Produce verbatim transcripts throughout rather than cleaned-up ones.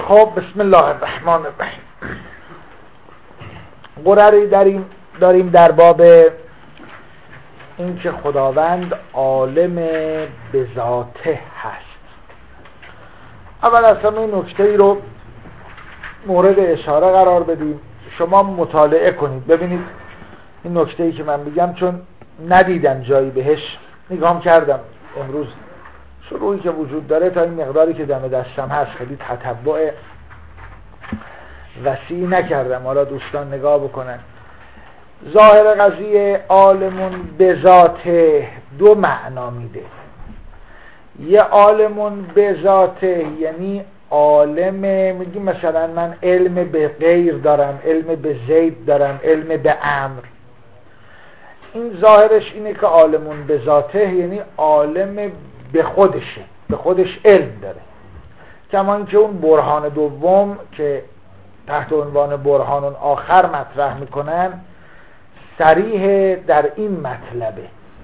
خب بسم الله الرحمن الرحیم. قراری داریم داریم در باب این که خداوند عالم به ذاته هست. اول از همه این نکته ای رو مورد اشاره قرار بدیم، شما مطالعه کنید ببینید این نکته ای که من میگم، چون ندیدم جایی بهش نگاه کردم امروز، شروعی که وجود داره تا این مقداری که دم دستم هست خیلی تتبع وسیع نکردم، حالا دوستان نگاه بکنن. ظاهر قضیه عالمون به ذاته دو معنا میده. یه عالمون به ذاته یعنی عالم، میگیم مثلا من علم به غیر دارم، علم به زید دارم، علم به امر. این ظاهرش اینه که عالمون به ذاته یعنی عالم به خودشه، به خودش علم داره. کما اینکه اون برهان دوم که تحت عنوان برهان آخر مطرح میکنن صریح در این مطلبه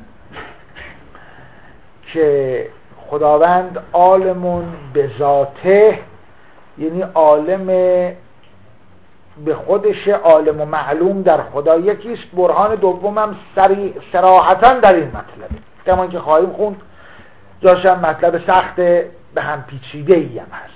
که خداوند عالمون به ذاته یعنی عالم به خودش، عالم و معلوم در خدا یکیست. برهان دوم هم صراحتا در این مطلبه، کما اینکه خواهیم خوند جاشم مطلب سخت به هم پیچیده ای هم هست.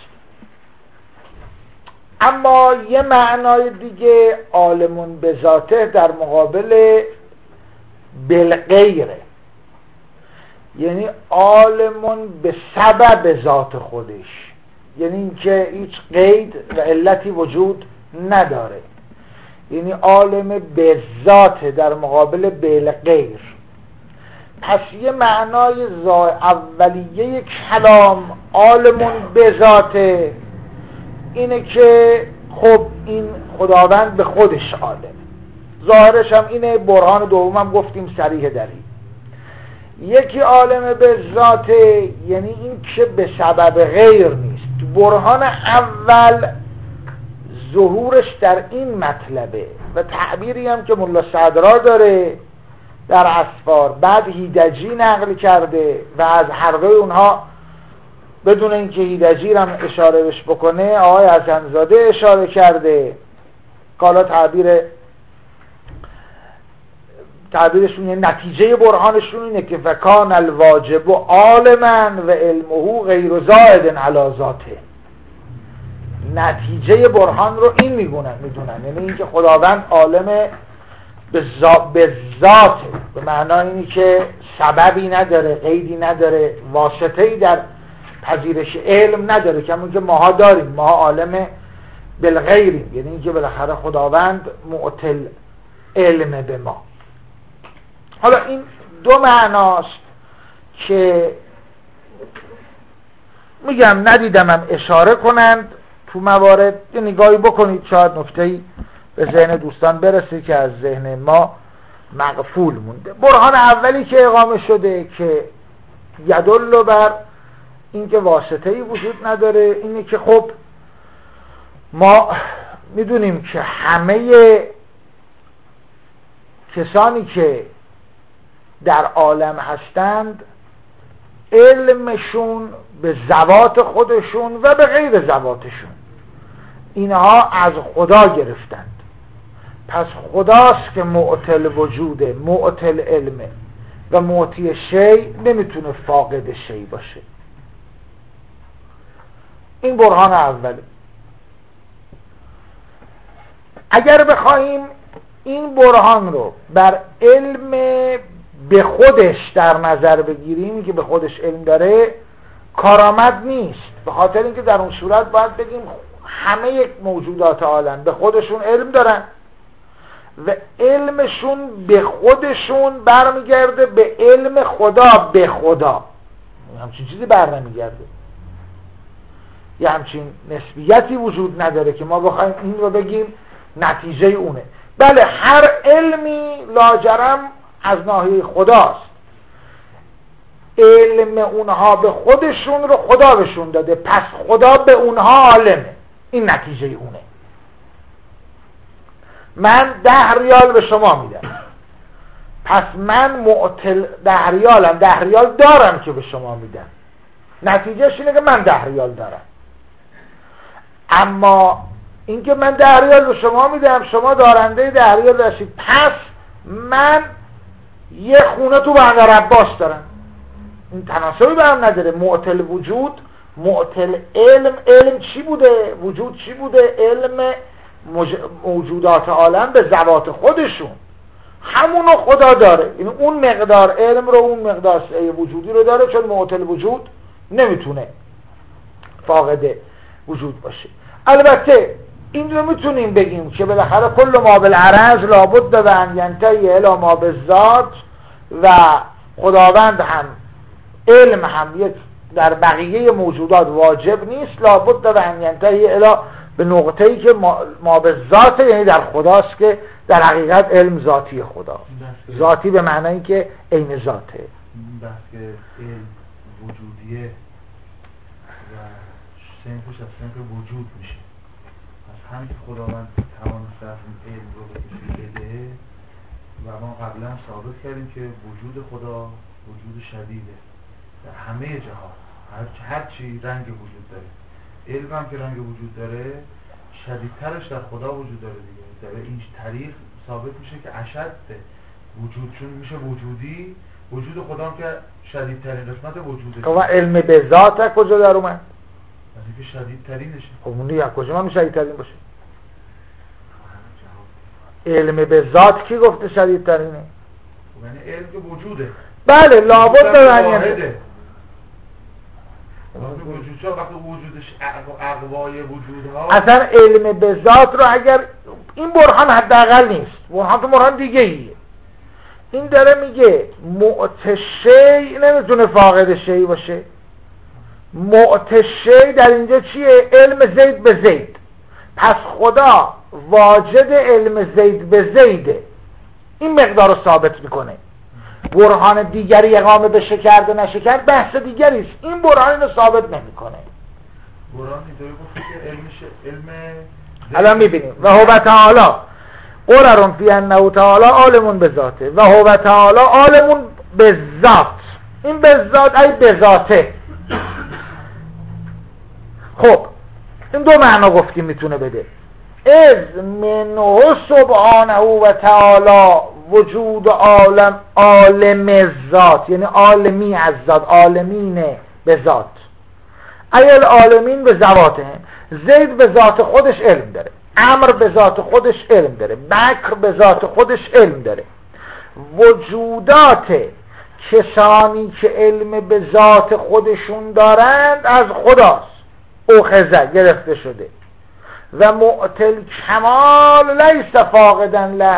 اما یه معنای دیگه عالمون به ذاته در مقابل بالغیره، یعنی عالمون به سبب ذات خودش، یعنی اینکه هیچ قید و علتی وجود نداره، یعنی عالم به ذات در مقابل بالغیر. پس یه معنای اولیه کلام عالمون به ذاته اینه که خب این خداوند به خودش عالم، ظاهرش هم اینه، برهان دوم هم گفتیم صریح داری. یکی عالم به ذاته یعنی این که به سبب غیر نیست. برهان اول ظهورش در این مطلبه و تعبیری هم که ملا صدرا داره در اسفار، بعد هیدجی نقل کرده و از هر دوی اونها بدون اینکه هیدجی هم اشاره بش بکنه آقای حسن‌زاده اشاره کرده. حالا تعبیر تعبیرشون یه نتیجه برهانشون اینه که فکان الواجب عالما و علمه غیر زائد علی ذاته. نتیجه برهان رو این میگونن میدونن یعنی اینکه خداوند عالم به ذاته، به معنای اینی که سببی نداره، قیدی نداره، واسطه‌ای در پذیرش علم نداره، کمون که ماها داریم، ماها عالم بالغیریم، یعنی اینکه بالاخره خداوند معطل علم به ما. حالا این دو معناست که میگم ندیدمم اشاره کنند تو موارد، یه نگاهی بکنید شاید نکته‌ای به ذهن دوستان برسه که از ذهن ما مغفول مونده. برهان اولی که اقامه شده که یدل بر اینکه واسطه‌ای وجود نداره اینه که خب ما میدونیم که همه کسانی که در عالم هستند علمشون به ذوات خودشون و به غیر ذواتشون اینها از خدا گرفتند. پس خداست که معطل وجوده، معطل علمه و معطی شی نمیتونه فاقد شی باشه. این برهان اوله. اگر بخواهیم این برهان رو بر علم به خودش در نظر بگیریم که به خودش علم داره، کارآمد نیست، به خاطر اینکه در اون صورت باید بگیم همه موجودات عالم به خودشون علم دارن و علمشون به خودشون برمیگرده به علم خدا به خدا. همچین چیزی بر نمیگرده، یه همچین نسبیتی وجود نداره که ما بخوایم این رو بگیم نتیجه اونه. بله هر علمی لاجرم از ناحیه خداست، علم اونها به خودشون رو خدا بهشون داده، پس خدا به اونها عالمه. این نتیجه اونه. من ده ریال به شما میدم، پس من معطل ده ریالم، ده ریال دارم که به شما میدم، نتیجهش اینه که من ده ریال دارم. اما اینکه من ده ریال به شما میدم، شما دارنده ده ریال باشید، پس من یه خونه تو بندر عباس دارم، این تناسبی به هم نداره. معطل وجود، معطل علم. علم چی بوده؟ وجود چی بوده؟ علم مج... موجودات عالم به ذوات خودشون، همونو خدا داره. این اون مقدار علم رو، اون مقدار وجودی رو داره، چون معطل وجود نمیتونه فاقد وجود باشه. البته این رو میتونیم بگیم که بالاخره کل ما بالعرض لابد به ان ینتهی الی ما بالذات، و خداوند هم علم هم یک در بقیه موجودات واجب نیست، لابد به ان ینتهی الی به نقطه‌ای که ما بالذات، یعنی در خداست که در حقیقت علم ذاتی خدا، ذاتی به معنی که عین ذاته. این بحث که علم وجودیه و سنفش از سنف وجود میشه، از همین که خداوند توانست از این علم رو به کسی بده و ما قبلا ثابت کردیم که وجود خدا وجود شدیده در همه جهات، هر, هر چی رنگ وجود داره. علم هم که رنگ وجود داره، شدیدترش در خدا وجود داره دیگه. در این طریق ثابت میشه که اشد وجود، چون میشه وجودی، وجود خدا هم که شدیدترین قسمت وجوده. خب علم به ذات کجا در اومد؟ از اینکه شدیدترینشه. خب اون دیگه کجا هم شدیدترین باشه؟ علم به ذات کی گفته شدیدترینه؟ خب یعنی علم که وجوده. بله لابد به معنی وقتی وجود شد، وقتی وجودش اقوای وجودها، اصلا علم به ذات رو اگر این برهان حداقل نیست، برهان تو برهان دیگه ایه. این داره میگه معتشی نمیتونه فاقد شی باشه. معتشی در اینجا چیه؟ علم زید به زید. پس خدا واجد علم زید به زیده، این مقدار رو ثابت میکنه. برهان دیگری اقامه بشه کرده نشه کرد بحث دیگری است. این برهان اینو ثابت نمیکنه. برهان اینطوری گفته که علمش علم الان میبینیم و هو تعالی قررون فی انه تعالی عالمون به ذاته و هو تعالی عالمون به ذات. این به ذات ای به ذاته. خب این دو معنا گفتیم میتونه بده. از منه سبحانه و تعالی وجود عالم، عالم ذات، یعنی عالمی از ذات، عالمین به ذات. ایل عالمین به ذواته. زید به ذات خودش علم داره، امر به ذات خودش علم داره، بکر به ذات خودش علم داره. وجودات کسانی که علم به ذات خودشون دارند از خداست، اخذه گرفته شده. و معطل کمال لیس فاقدن له.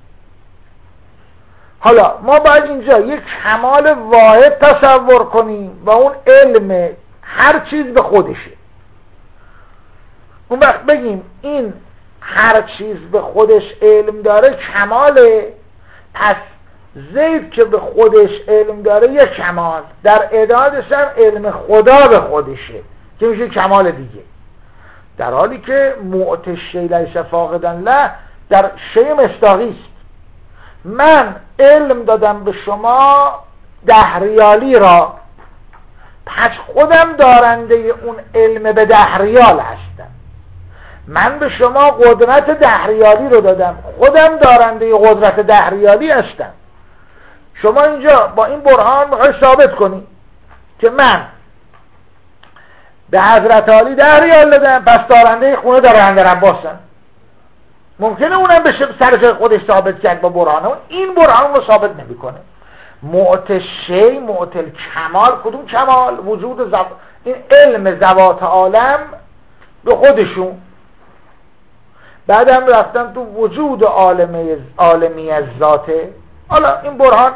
حالا ما باید اینجا یک کمال واحد تصور کنیم و اون علم هر چیز به خودشه. اون وقت بگیم این هر چیز به خودش علم داره کماله، پس زید که به خودش علم داره یک کمال، در ادادش هم علم خدا به خودشه که میشه کمال دیگه. در حالی که معتشی لیس فاقدن له در شی مصداقی است. من علم دادم به شما ده ریالی را، پس خودم دارنده اون علم به ده ریال هستم. من به شما قدرت ده ریالی رو دادم، خودم دارنده قدرت ده ریالی هستم. شما اینجا با این برهان میخوای ثابت کنی که من به حضرت علی ده ریال دادم، پس دارنده خونه در بندر عباسم. ممکنه اونم بشه سر جای خودش ثابت کرد با برهانه، این برهان رو ثابت نمیکنه. معتشی، معتل کمال، کدوم کمال؟ وجود زو... این علم ذوات عالم به خودشون. بعدم رفتم تو وجود عالمی عالمی از ذاته. حالا این برهان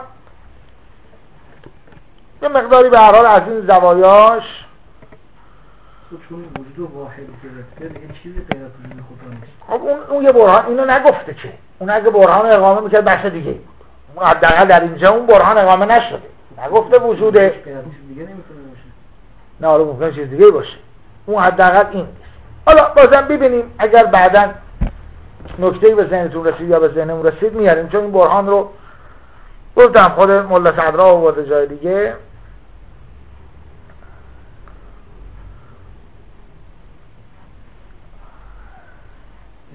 یه مقداری به هر حال از این زوایاش، چون وجود واحد گرفته دیگه چیزی پیدا کنه خدا نیست. خب اون اون یه برهان اینو نگفته که. اون اگه برهان اقامه میکرد بحث دیگه بود. اون حداقل در اینجا اون برهان اقامه نشده. نگفته وجود دیگه نمیتونه باشه. نه حالا ممکنه چیز دیگه باشه. اون حداقل این نیست. حالا بازم ببینیم اگر بعداً نکته‌ای به ذهنتون رسید یا به ذهنمون رسید میاریم، چون این برهان رو گفتم خود ملا صدرا آورده جای دیگه.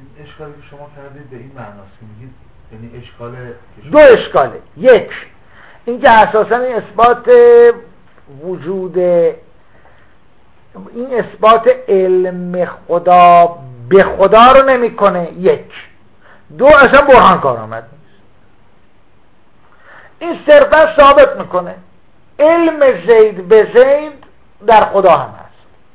اشکالی که شما کردید به این معناست که میگید یعنی اشکال دو اشکاله. یک اینکه اساسا این اثبات وجود این اثبات علم خدا به خدا رو نمیکنه. یک. دو اصلا برهان کار آمد نیست. این صرفا ثابت میکنه علم زید به زید در خدا هم هست،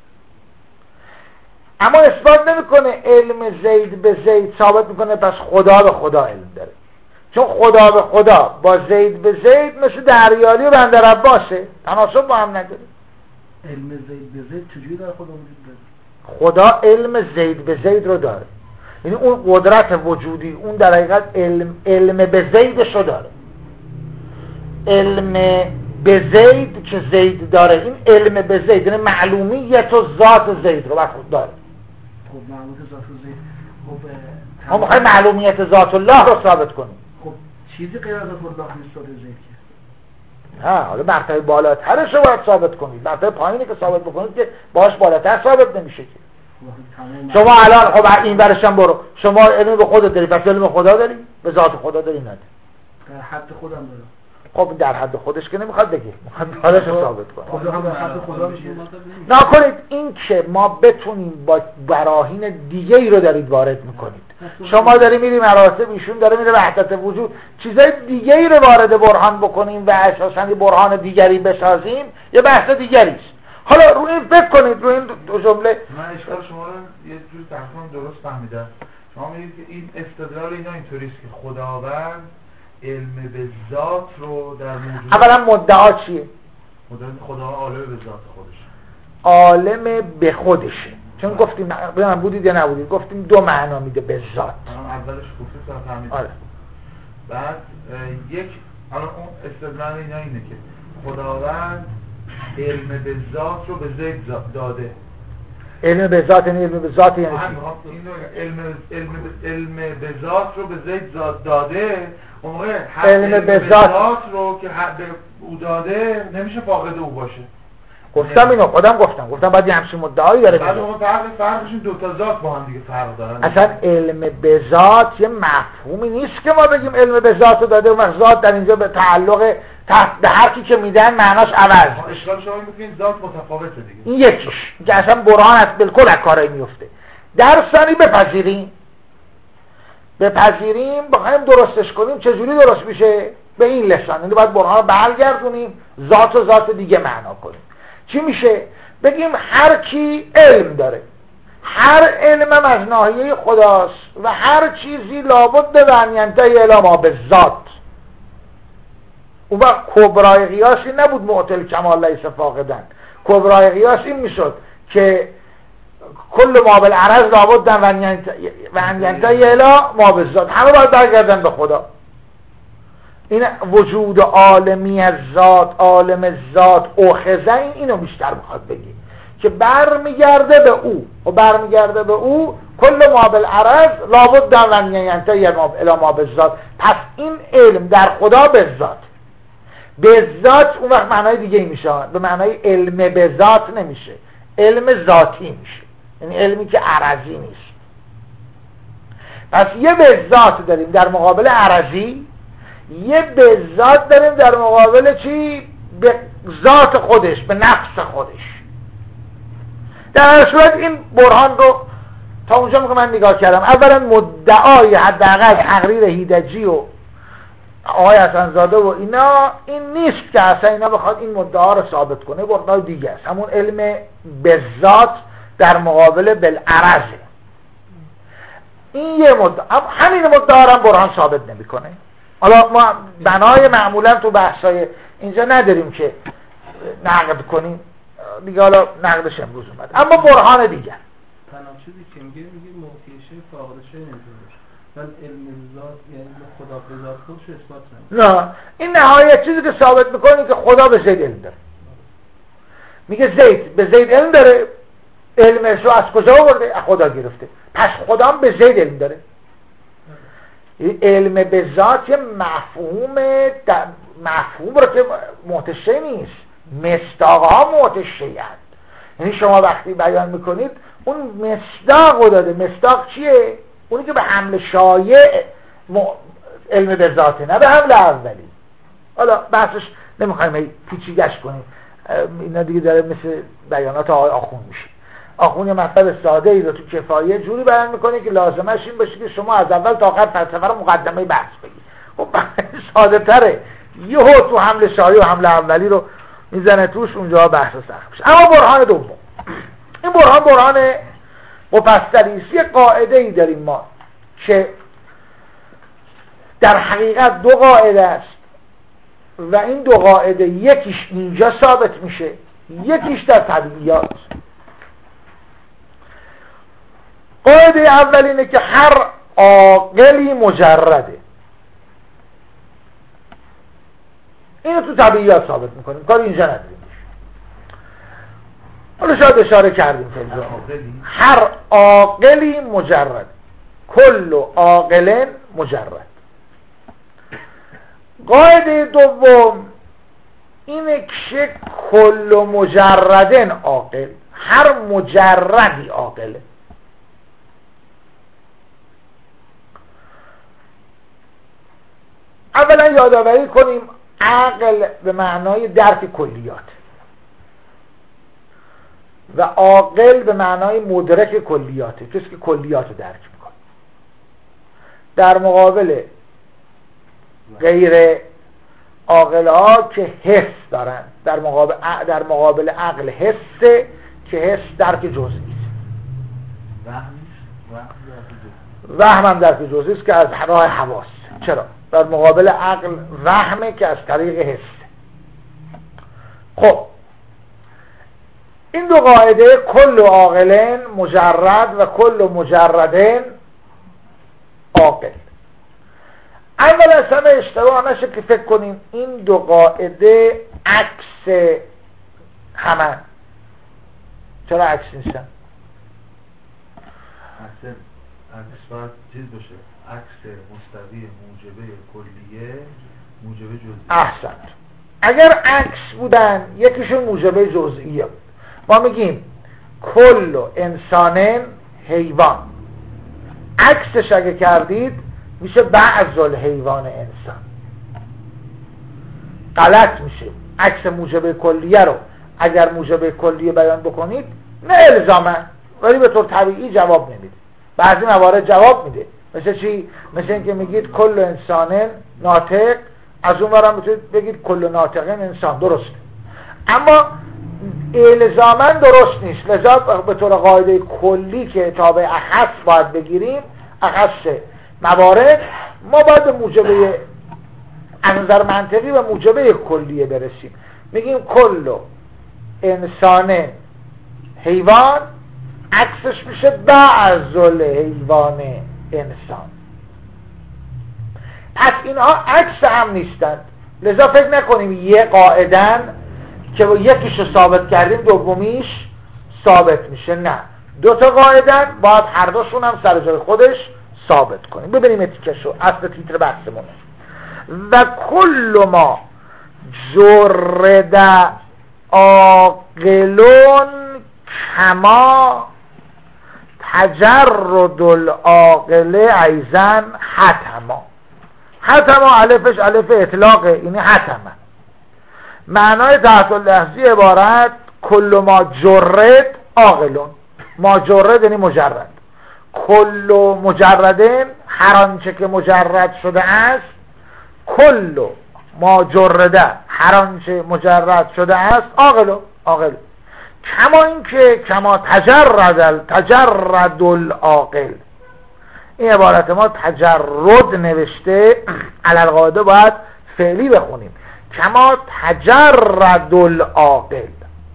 اما اثبات نمیکنه علم زید به زید ثابت میکنه پس خدا به خدا علم داره، چون خدا به خدا با زید به زید مثل دریالی و بندر عباسه، تناسب با هم نداره. علم زید به زید چجوری در خدا وجود داره؟ خدا علم زید به زید رو داره، یعنی اون قدرت وجودی اون در حقیقت علم, علم به زیدشو داره. علم به زید که زید داره، این علم به زید یعنی معلومیت و ذات زید رو بر خود داره. خب معلومیت ذات زید، خب ما میخوایم معلومیت ذات الله رو ثابت کنیم. خب چیزی غیر از خود داخل ذات زید که ها حالا مرتبه بالاترش رو باید ثابت کنید، مرتبه پایینی که ثابت بکنید که باش بالاتر ثابت نمیشه که. شما الان خب این برش هم برو، شما علم به خودت داری، پس علم خدا داری؟ به ذات خدا داری؟ نداری. در حد خودم دارم. خب در حد خودش که نمیخواد بگه، میخواد حالش رو ثابت کنه. خدا هم در حد خدا میشه. نکنید این که ما بتونیم با براهین دیگه ای رو دارید وارد میکنید. شما داری میری مراتب، ایشون داره میره وحدت وجود، چیزای دیگه ای رو وارد برهان بکنیم و اساساً برهان دیگری بسازیم، یه بحث دیگری است. حالا رو این فکر کنید، رو این دو جمله. من اشکال شما رو یه جوری تقریبا درست فهمیدم. شما میگید که این استدلال اینا اینطوریست که خداوند علم به ذات رو در موجود. اولا مدعا چیه؟ مدعا خدا عالم به ذات خودش، عالم به خودشه. چون گفتیم ببینم بودید یا نبودید، گفتیم دو معنا میده به ذات. اولش گفتیم تا فهمیدم. آره. بعد یک الان اون استدلال اینا اینه که خداوند علم به ذات رو به زید داده. علم به ذات یعنی علم به ذات یعنی چی؟ علم علم علم به ذات رو به زید داده. اون موقع علم به ذات رو که حد او داده نمیشه فاقد او باشه. گفتم اینو خودم گفتم گفتم بعد یه همچین مدعایی داره. بعد اون فرق فرقشون دو تا ذات با هم دیگه فرق دارن. اصلا علم به ذات یه مفهومی نیست که ما بگیم علم به ذات رو داده و ذات در اینجا به تعلق تحت هر کی که میدن معناش عوض. اشکال شما میگین ذات متفاوته دیگه. این یکیش که اصلا برهان است بالکل از کارایی میفته. در ثانی بپذیریم بپذیریم بخوایم درستش کنیم چجوری درست میشه؟ به این لسان، یعنی باید برهان رو برگردونیم، ذات و ذات دیگه معنا کنیم. چی میشه؟ بگیم هر کی علم داره، هر علمم از ناحیه خداست و هر چیزی لابد ان ینتهی الی ما بالذات. اون وقت کبرای قیاسی نبود معطل کمال لیس فاقدن. کبرای قیاس این میشد که کل ما بالعرض لابد ان ینتهی الی ما بالذات، همه باید برگردن به خدا. این وجود عالمی از ذات، عالم ذات اخذه، این اینو بیشتر میخواد بگی که برمیگرده به او و برمیگرده به او کل ما بالعرض لابد ان ینتهی الی ما بالذات. پس این علم در خدا به ذات به ذات اون وقت معنای دیگه میشه، به معنای علم به ذات نمیشه، علم ذاتی میشه، یعنی علمی که عرضی نیست. پس یه به ذات داریم در مقابل عرضی، یه به ذات داریم در مقابل چی؟ به ذات خودش، به نفس خودش. در هر صورت این برهان رو تا اونجا که من نگاه کردم، اولا مدعای حداقل تقریر هیدجی و آقای حسن‌زاده و اینا این نیست که اصلا اینا بخواد این مدعا رو ثابت کنه، مدعای دیگه است، همون علم به ذات در مقابل بالعرضه. این یه مدعا، همین مدعا رو برهان ثابت نمیکنه. حالا ما بنای معمولا تو بحثای اینجا نداریم که نقد کنیم دیگه، حالا نقدش امروز اومد، اما برهان دیگر تناقضی که میگه میگه موقعشه فاقدشه نمیتونه باشه، ولی علم ذات یعنی خدا به ذات خودش اثبات نمیکنه. نه، این نهایت چیزی که ثابت میکنه که خدا به زید علم داره. میگه زید به زید علم داره، علمش رو از کجا آورده؟ از خدا گرفته، پس خدا هم به زید علم داره. علم به ذات یه مفهوم مفهوم رو که محتشه نیست، مصداقها محتشه هست. یعنی شما وقتی بیان میکنید اون مصداق رو داده. مصداق چیه؟ اونی که به حمل شایع م... علم به ذاته، نه به حمل اولی. حالا بحثش نمیخوایم پیچیده‌اش کنیم، اینا دیگه داره مثل بیانات آقای آخون میشه. آخون یه مطلب ساده ای رو تو کفایه جوری بیان میکنه که لازمش این باشه که شما از اول تا آخر فلسفه رو مقدمه بحث بگید. خب ساده تره، یهو تو حمل شایع و حمل اولی رو میزنه توش، اونجا بحث سخت میشه. اما برهان دوم، این برهان برهان مفصلی است. یه قاعده ای داریم ما که در حقیقت دو قاعده است و این دو قاعده یکیش اینجا ثابت میشه، یکیش در طبیعیات. قاعده اول اینه که هر عاقلی مجرده. اینو تو طبیعیات ثابت میکنیم، کاری اینجا نداریم. حالا شاید اشاره کردیم که هر عاقلی مجرد، کل عاقل مجرد. قاعده دوم اینه که کل مجردن عاقل، هر مجردی عاقله. اولا یادآوری کنیم عقل به معنای درک کلیات و عاقل به معنای مدرک کلیاته، کسی که کلیات رو درک میکنه. در مقابل غیر عاقل ها که حس دارن، در مقابل در مقابل عقل حسه که حس درک جزئی است. وهم هم درک جزئی است که از راه حواس. چرا؟ در مقابل عقل وهمه که از طریق حس. خب این دو قاعده کل عاقلن مجرد و کل مجردن عاقل. اول از همه اشتباه نشه که فکر کنیم این دو قاعده عکس همه. چرا عکس نیستن؟ عکس عکس باید چیز باشه، عکس مستوی موجبه کلیه موجبه جزئی. احسنت. اگر عکس بودن یکیشون موجبه جزئیه. ما میگیم کل انسانن حیوان، عکسش اگه کردید میشه بعض الحیوان انسان. غلط میشه. عکس موجبه کلیه رو اگر موجبه کلیه بیان بکنید نه الزاما، ولی به طور طبیعی جواب نمیده. بعضی موارد جواب میده. مثل چی؟ مثل اینکه میگید کل انسانن ناطق، از اون ورم میتونید بگید کل ناطقن انسان. درسته، اما الزاما درست نیست. لذا به طور قاعده کلی که تابع اخص باید بگیریم، اخص موارد، ما باید به موجبه از نظر منطقی و موجبه کلیه برسیم. میگیم کل انسان حیوان، عکسش میشه بعض الحیوان انسان. پس اینها عکس هم نیستند. لذا فکر نکنیم یه قاعدن که یکیش رو ثابت کردیم دومیش ثابت میشه. نه، دو تا قاعدن باید هر دوشون هم سر جای خودش ثابت کنیم. ببینیم اتیکشو، اصل تیتر بحثمونه. و کل ما جرد عاقلون کما تجرد العاقل ایزن حتما. حتما الفش الف اطلاقه، یعنی حتما. معنای تحت اللحظی عبارت کل ما جرد عاقلون. ما جرد یعنی مجرد. کل مجردن، هر آنچه که مجرد شده است. کل ما جرده، هر آنچه مجرد شده است. عاقلون، عاقل. کما این که کما تجرد تجرد العاقل. این عبارت ما تجرد نوشته، علی القاعده باید فعلی بخونیم. کما تجرد العاقل.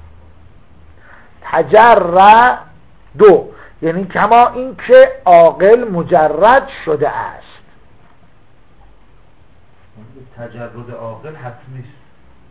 تجرد دو یعنی کما این که عاقل مجرد شده است. تجرد عاقل حتمی است.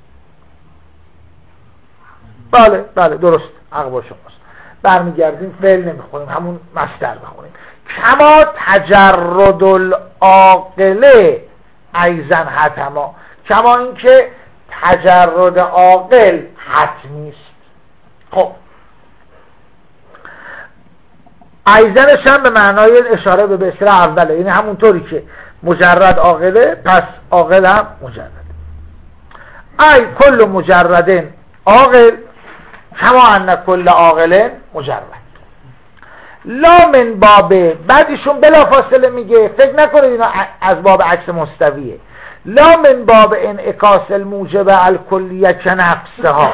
بله بله درست، حق با شماست. برمیگردیم فعل نمیخونیم، همون مصدر بخونیم. کما تجرد العاقل ایزن حتما. کما این که تجرد عاقل حتمی است. خب ایزنش هم به معنای اشاره به به اصطلاح اوله، یعنی همونطوری که مجرد عاقله پس عاقل هم مجرد. ای کل مجردن عاقل کما ان کل عاقل مجرد. لا من باب، بعد ایشون بلا فاصله میگه فکر نکنید اینا از باب عکس مستویه. لا من باب انعکاس الموجب الکلیه که نفسها،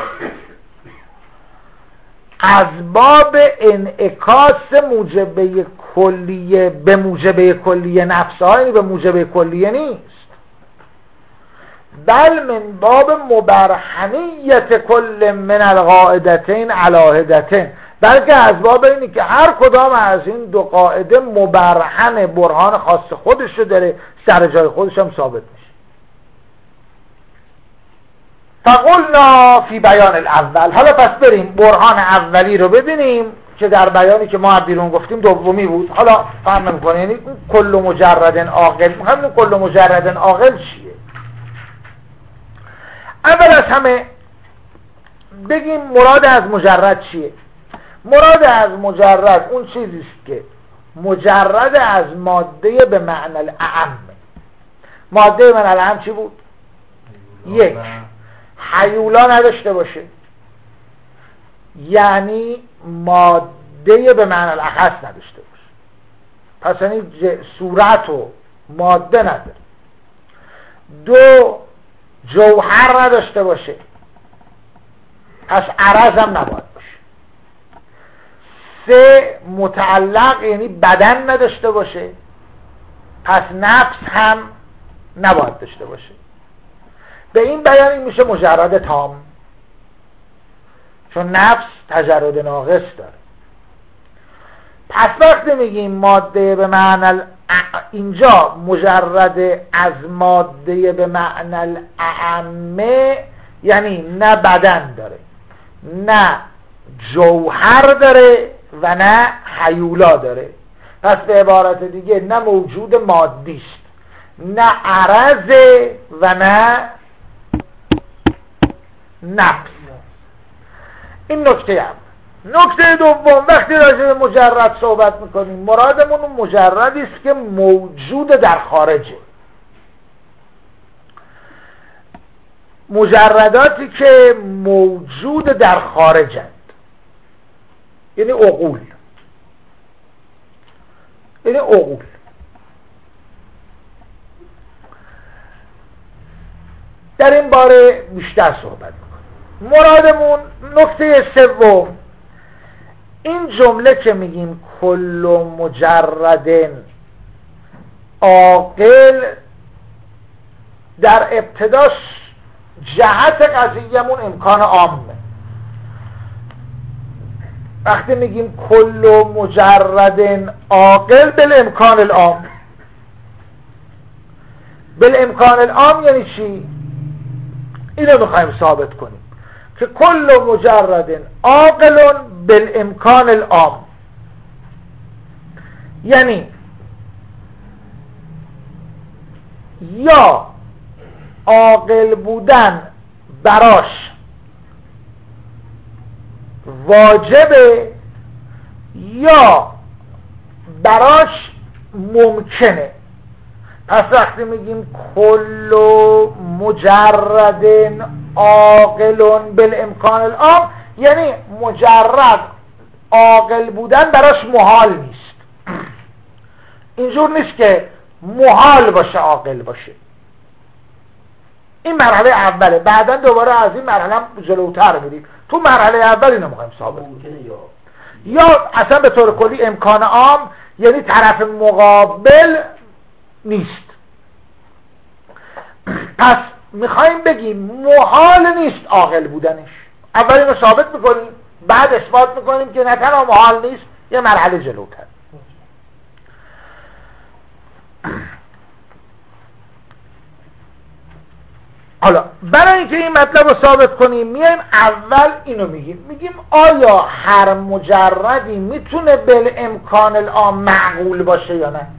از باب انعکاس موجبه کلیه به موجبه کلیه نفسها، یعنی به موجبه کلیه نیست، بل من باب مبرهنیت کل من القاعدتین علاهدتین، بلکه از باب اینی که هر کدام از این دو قاعده مبرهن، برهان خاص خودش رو داره، سر جای خودش هم ثابت میشه. فقلنا فی بیان الاول، حالا پس بریم برهان اولی رو ببینیم که در بیانی که ما بیرون گفتیم دومی بود. حالا فهم نمی‌کنه یعنی کل مجردن عاقل، همین کل مجردن عاقل چیه؟ اول از همه بگیم مراد از مجرد چیه. مراد از مجرد اون چیزی است که مجرد از ماده به معنی الاعم. ماده به معنی الاعم چی بود؟ یک، حیولا نداشته باشه، یعنی ماده به معنی الاخص نداشته باشه، پس یعنی صورت و ماده نداره. دو، جوهر نداشته باشه، پس عرض هم نباید باشه. سه، متعلق یعنی بدن نداشته باشه، پس نفس هم نباید داشته باشه. به این بیان این میشه مجرد تام، چون نفس تجرد ناقص داره. پس وقتی میگیم ماده به معنی اینجا مجرد از ماده به معنی الاعمه، یعنی نه بدن داره، نه جوهر داره و نه حیولا داره. پس به عبارت دیگه نه موجود مادی است، نه عرض و نه نفس. این نکته هم. نکته دوم، وقتی راجع به مجرد صحبت میکنیم مرادمون اون مجردی است که موجود در خارجه. مجرداتی که موجود در خارجند، یعنی عقول، یعنی عقول. در این باره بیشتر صحبت میکنیم. مرادمون نکته سوم، این جمله که میگیم کل مجردن عاقل، در ابتداش جهت قضیه‌مون امکان عامه. وقتی میگیم کل مجردن عاقل بالامکان العام، بالامکان العام یعنی چی؟ اینو میخوایم ثابت کنیم که کل مجردن عاقل بالامکان العام، یعنی یا عاقل بودن براش واجبه یا براش ممکنه. پس وقتی میگیم کل مجردن عاقل بالامکان العام، یعنی مجرد عاقل بودن براش محال نیست. اینجور نیست که محال باشه عاقل باشه. این مرحله اوله، بعدا دوباره از این مرحله جلوتر میریم. تو مرحله اول اینو میخوایم ثابت کنیم. یا یا اصلا به طور کلی امکان عام یعنی طرف مقابل نیست. پس میخوایم بگیم محال نیست عاقل بودنش. اول اینو ثابت میکنیم، بعد اثبات میکنیم که نه تنها محال نیست، یه مرحله جلوتر. حالا برای اینکه این مطلب رو ثابت کنیم میایم اول اینو میگیم، میگیم آیا هر مجردی میتونه بالامکان العام معقول باشه یا نه؟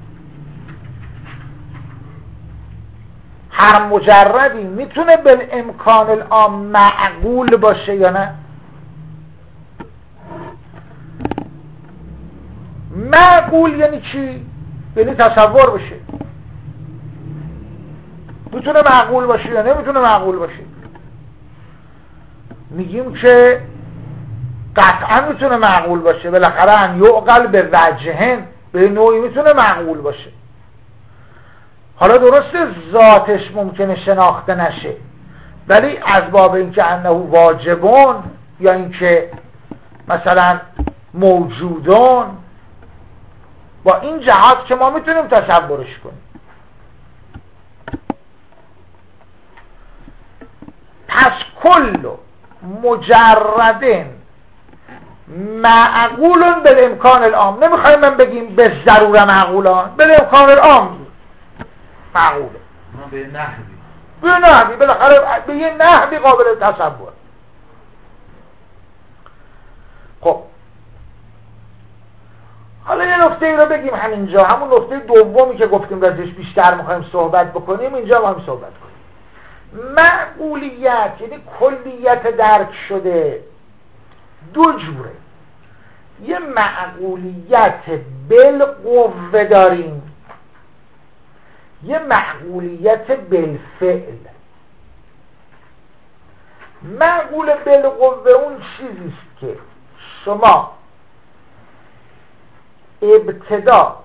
هر مجردی میتونه بالامکان العام معقول باشه یا نه؟ معقول یعنی چی؟ یعنی تصور بشه. میتونه معقول باشه یا نمیتونه معقول باشه؟ میگیم که قطعا میتونه معقول باشه، بالاخره ان یعقل به وجهن، به نوعی میتونه معقول باشه. حالا درسته ذاتش ممکنه شناخته نشه، ولی از باب اینکه انه واجبون یا اینکه مثلا موجودون، با این جهات که ما میتونیم تصورش کنیم. پس کل مجردن معقولون بالامکان العام. نمیخوایم من بگیم به ضروره معقولان، بالامکان العام معقوله، ما به نحوی به نحوی بالاخره به یه نحوی قابل تصور. خب حالا یه نکته ای رو بگیم همینجا، همون نکته دومی که گفتیم راجعش بیشتر میخوایم صحبت بکنیم، اینجا ما هم صحبت کنیم. معقولیت یعنی کلیت درک شده دو جوره. یه معقولیت بالقوه داریم، یه معقولیت بالفعل. معقول بالقوه اون چیزیست که شما ابتدا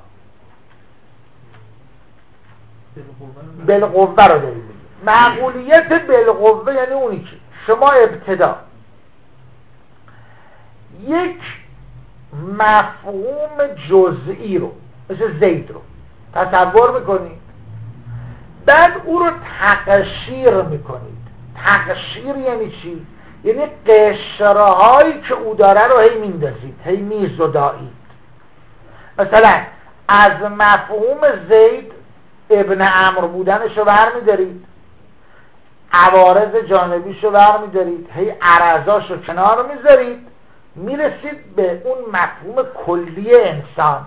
بالقوه رو داریم. معقولیت بالقوه یعنی اونی که شما ابتدا یک مفهوم جزئی رو مثل زید رو تصور میکنید، بعد او رو تقشیر میکنید. تقشیر یعنی چی؟ یعنی قشرهایی که او داره رو هی میندازید، هی میزدایید. مثلا از مفهوم زید ابن عمرو بودنش رو برمیدارید، عوارض جانبیش رو برمیدارید، هی عرضاش رو کنار میذارید، میرسید به اون مفهوم کلی انسان.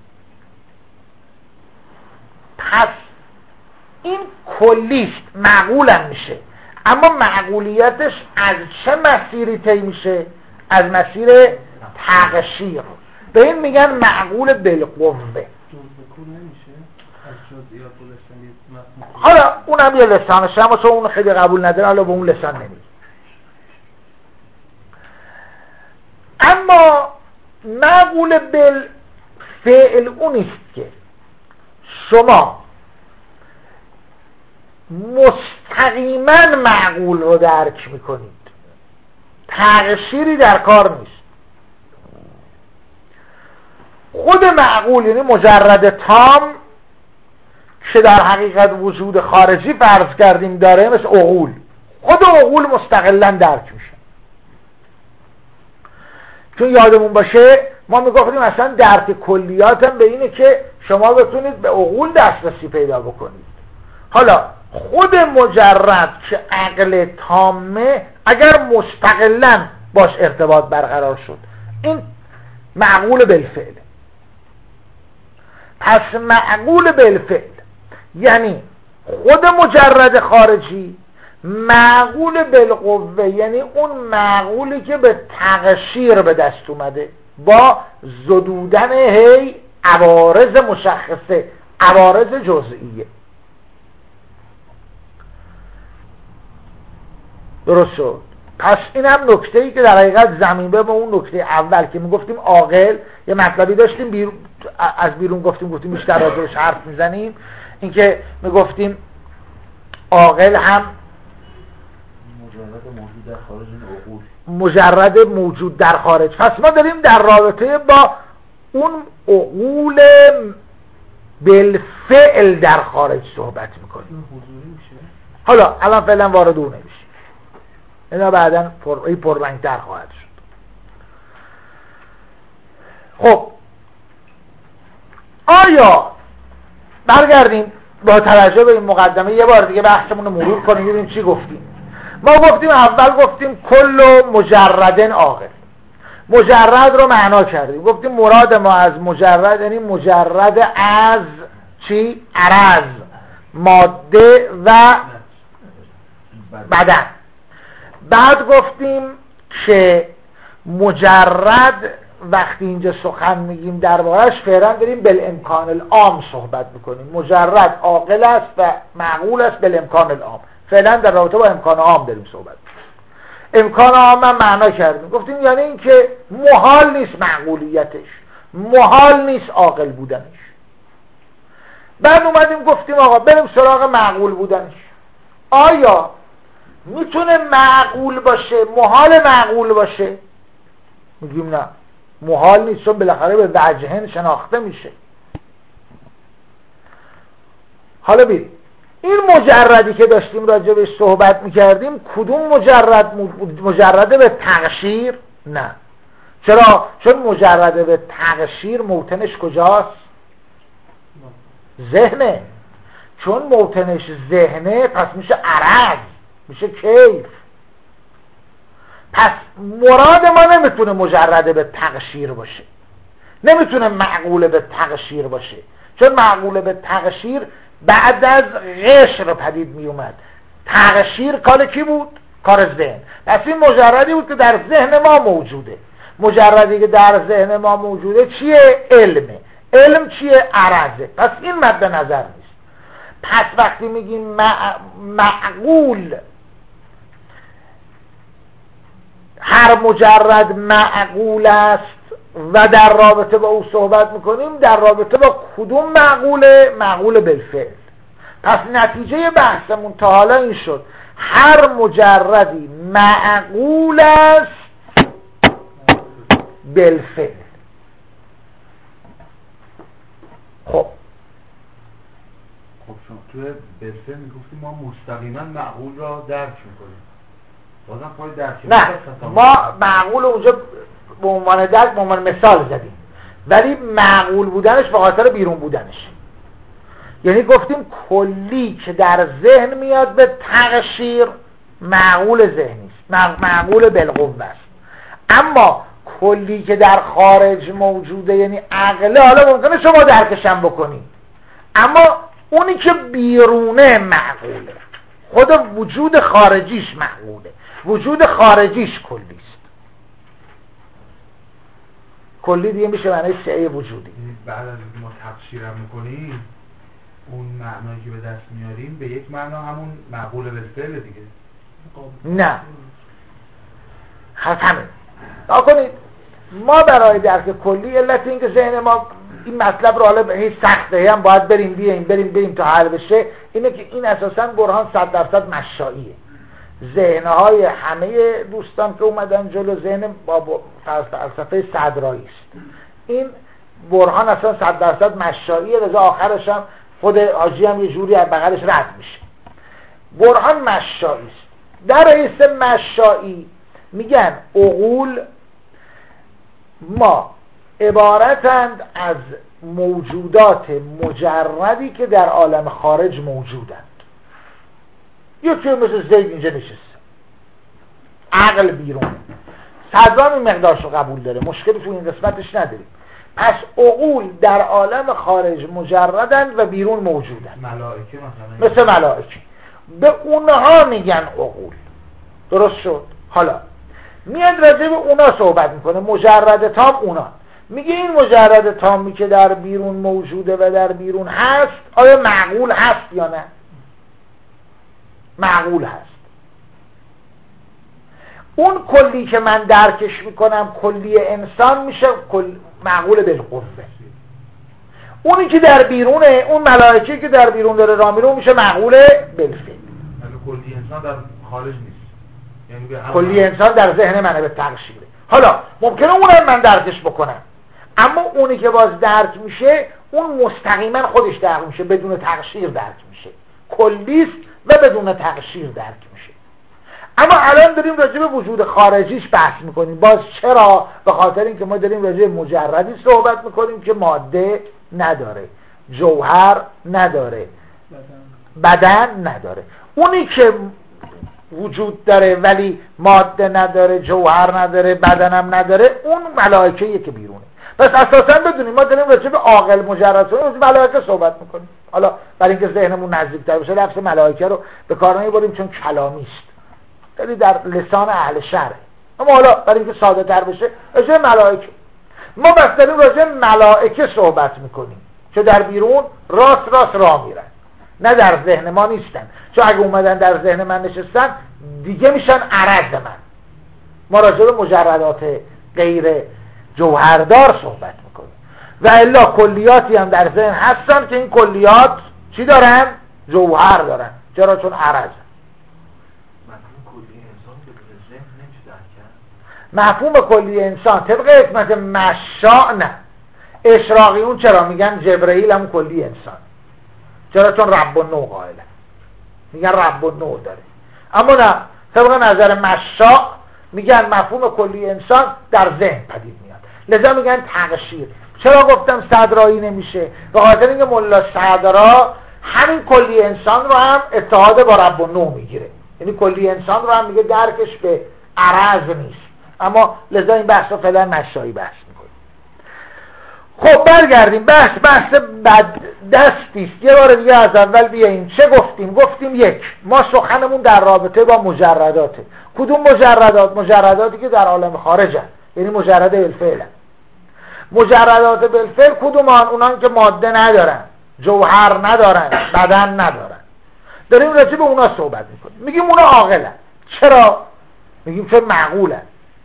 پس این کلیست، معقولم میشه، اما معقولیتش از چه مسیری طی میشه؟ از مسیر تقشیر. به این میگن معقول بالقوه. حالا اونم یه لسانش، اما چون اون خیلی قبول نداره حالا به اون لسان نمیگه. اما معقول بالفعل اونیست که شما مستقیما معقول رو درک میکنید، تقشیری در کار نیست. خود معقول یعنی مجرد تام که در حقیقت وجود خارجی فرض کردیم داره، مثل عقول. خود عقول مستقلا درک میشه. چون یادمون باشه ما میگفتیم اصلا درک کلیات هم به اینه که شما بتونید به عقول دسترسی پیدا بکنید. حالا خود مجرد که عقل تامه اگر مستقلا باش ارتباط برقرار شد، این معقول بالفعل. پس معقول بالفعل یعنی خود مجرد خارجی، معقول بالقوه یعنی اون معقولی که به تقشیر به دست اومده با زدودن هی عوارض مشخصه، عوارض جزئیه. درست شد؟ پس این هم نکته‌ای که در حقیقت زمینه به اون نکته اول که میگفتیم عاقل، یه مطلبی داشتیم بیرون از بیرون گفتیم گفتیم بیشتر راجعش حرف میزنیم، اینکه میگفتیم عاقل هم مجرد موجود در خارج این عقول، مجرد موجود در خارج. پس ما داریم در رابطه با اون عقول بالفعل در خارج صحبت میکنیم. حالا الان فعلا وارد اون نمیشه، اینا بعداً پر پررنگ‌تر خواهد شد. خب آیا برگردیم با توجه به این مقدمه یه بار دیگه بحثمون رو مرور کنیم ببینیم چی گفتیم. ما گفتیم اول گفتیم کل مجردن عاقل. مجرد رو معنا کردیم، گفتیم مراد ما از مجرد یعنی مجرد از چی؟ عرض، ماده و بدن. بعد گفتیم که مجرد وقتی اینجا سخن میگیم درباره‌اش فعلا داریم بالامکان العام صحبت میکنیم. مجرد عاقل است و معقول است بالامکان العام. فعلا در رابطه با امکان عام داریم صحبت میکنیم. امکان عام هم معنا کردیم، گفتیم یعنی این که محال نیست معقولیتش، محال نیست عاقل بودنش. بعد اومدیم گفتیم آقا بریم سراغ معقول بودنش. آیا میتونه معقول باشه محال معقول باشه؟ میگیم نه، محال نیست، چون بالاخره به وجهن شناخته میشه. حالا ببین این مجردی که داشتیم راجع بهش صحبت میکردیم کدوم مجرد؟ مجرده به تقشیر؟ نه. چرا؟ چون مجرده به تقشیر موطنش کجاست؟ ذهنه. چون موطنش ذهنه پس میشه عرض، میشه کیف. پس مراد ما نمیتونه مجرده به تقشیر باشه، نمیتونه معقول به تقشیر باشه، چون معقول به تقشیر بعد از قشر پدید میومد. تقشیر کار کی بود؟ کار ذهن. پس این مجردی بود که در ذهن ما موجوده. مجردی که در ذهن ما موجوده چیه؟ علمه. علم چیه؟ عرضه. پس این مد نظر نیست. پس وقتی میگیم معقول، هر مجرد معقول است و در رابطه با او صحبت میکنیم، در رابطه با کدوم معقوله؟ معقول بالفعل. پس نتیجه بحثمون تا حالا این شد هر مجردی معقول است بالفعل. خب خب شما توی بالفعل میگفتیم ما مستقیما معقول را درک میکنیم، بازم پای درک نه، ما معقول اونجا به عنوان درک به عنوان مثال زدیم، ولی معقول بودنش به خاطر بیرون بودنش. یعنی گفتیم کلی که در ذهن میاد به تقشیر معقول ذهنی است، معقول بالقوه است. اما کلی که در خارج موجوده یعنی عقله، حالا ممکنه شما درکشم بکنید، اما اونی که بیرونه معقوله، خود وجود خارجیش معقوله، وجود خارجیش کلی است. کلی دیگه میشه معنی شیء وجودی. بعد از اینکه ما تفسیرم میکنیم اون معنایی که به دست میاریم به یک معنا همون معقول بالفعل دیگه. نه همین نکنید. ما برای درک کلی علت این که ذهن ما این مطلب رو حالا هیچ سخته هم باید بریم بیاییم بریم بریم تا حل بشه، اینه که این اساساً برهان صد درصد مشاییه. ذهنهای همه دوستان که اومدن جلو ذهن با فلسفه صدرایی است. این برهان اصلا صد درصد مشاییه، لذا آخرش هم خود حاجی هم یه جوری از بغلش رد میشه. برهان مشایی است. در رئیس مشایی میگن عقول ما عبارتند از موجودات مجردی که در عالم خارج موجودند. یکی مثل زید اینجا نشسته، عقل بیرون، صدرام این مقدارشو قبول داره، مشکلی تو این قسمتش نداریم. پس عقول در عالم خارج مجردند و بیرون موجودند. ملائکه مثلا مثل ملائکه، به اونها میگن عقول. درست شد؟ حالا میاد راجع به اونا صحبت میکنه، مجرد تام اونا. میگه این مجرد تامی که در بیرون موجوده و در بیرون هست، آیا معقول هست یا نه؟ معقول هست. اون کلی که من درکش میکنم کلی انسان میشه کل معقول بالقوه. اونی که در بیرونه، اون ملائکه که در بیرون داره راه میره میشه معقول بالفعل. کلی انسان در خارج نیست، یعنی به کلی انسان در ذهن منه به تقشیره. حالا ممکنه اونم من درکش بکنم، اما اونی که باز درک میشه اون مستقیما خودش درک میشه، بدون تقشیر درک میشه، کلیست و بدون تقشیر درک میشه. اما الان داریم راجع به وجود خارجیش بحث میکنیم. باز چرا؟ به خاطر اینکه ما داریم راجع به مجردی صحبت میکنیم که ماده نداره، جوهر نداره، بدن نداره. اونی که وجود داره ولی ماده نداره، جوهر نداره، بدنم نداره، اون ملائکه‌ایه که بیرونه. پس اساسا بدونیم ما داریم راجع به عاقل مجرد از ملائکه صحبت میکنیم. حالا برای اینکه ذهنمون نزدیک‌تر بشه لفظ ملائکه رو به کار نمیبریم چون کلامی است، یعنی در لسان اهل شرع. اما حالا برای اینکه ساده تر بشه راجع به ملائکه. ما بس داریم راجع ملائکه صحبت میکنیم که در بیرون راست راست راه میرن، نه در ذهن ما نیستن، چون اگه اومدن در ذهن من نشستن دیگه میشن عرض من. ما راجع به مجردات غیر جوهردار صحبت میکنیم و الا کلیاتی هم در ذهن هستن که این کلیات چی دارن؟ جوهر دارن. چرا؟ چون عرض. مفهوم کلی انسان طبق حکمت مشاء نه. اشراقیون چرا میگن جبرئیل هم کلی انسان؟ چرا؟ چون رب و نوع قائله، میگن رب و نوع داره. اما نه، طبق نظر مشاء میگن مفهوم کلی انسان در ذهن پدید میاد، لذا میگن تقشیر. چرا گفتم صدرایی نمیشه؟ به خاطر اینکه ملا صدرا همین کلی انسان رو هم اتحاد با رب و نوع میگیره، یعنی کلی انسان رو هم میگه درکش به عرض نیست. اما لذا این بحث رو فعلا مشایی بحث میکنیم. خب برگردیم. بحث بحث بد دستیست. یه بار دیگه از اول بیاییم. چه گفتیم؟ گفتیم یک، ما سخنمون در رابطه با مجرداته. کدوم مجردات؟ مجرداتی که در عالم خارجن، یعنی مجرد بالفعل. مجردات بالفعل کدومان؟ اونان که ماده ندارن، جوهر ندارن، بدن ندارن. داریم راجع به اونا صحبت میکنیم. میگیم اونا عاقلن. چرا؟ میگیم چون معقولن.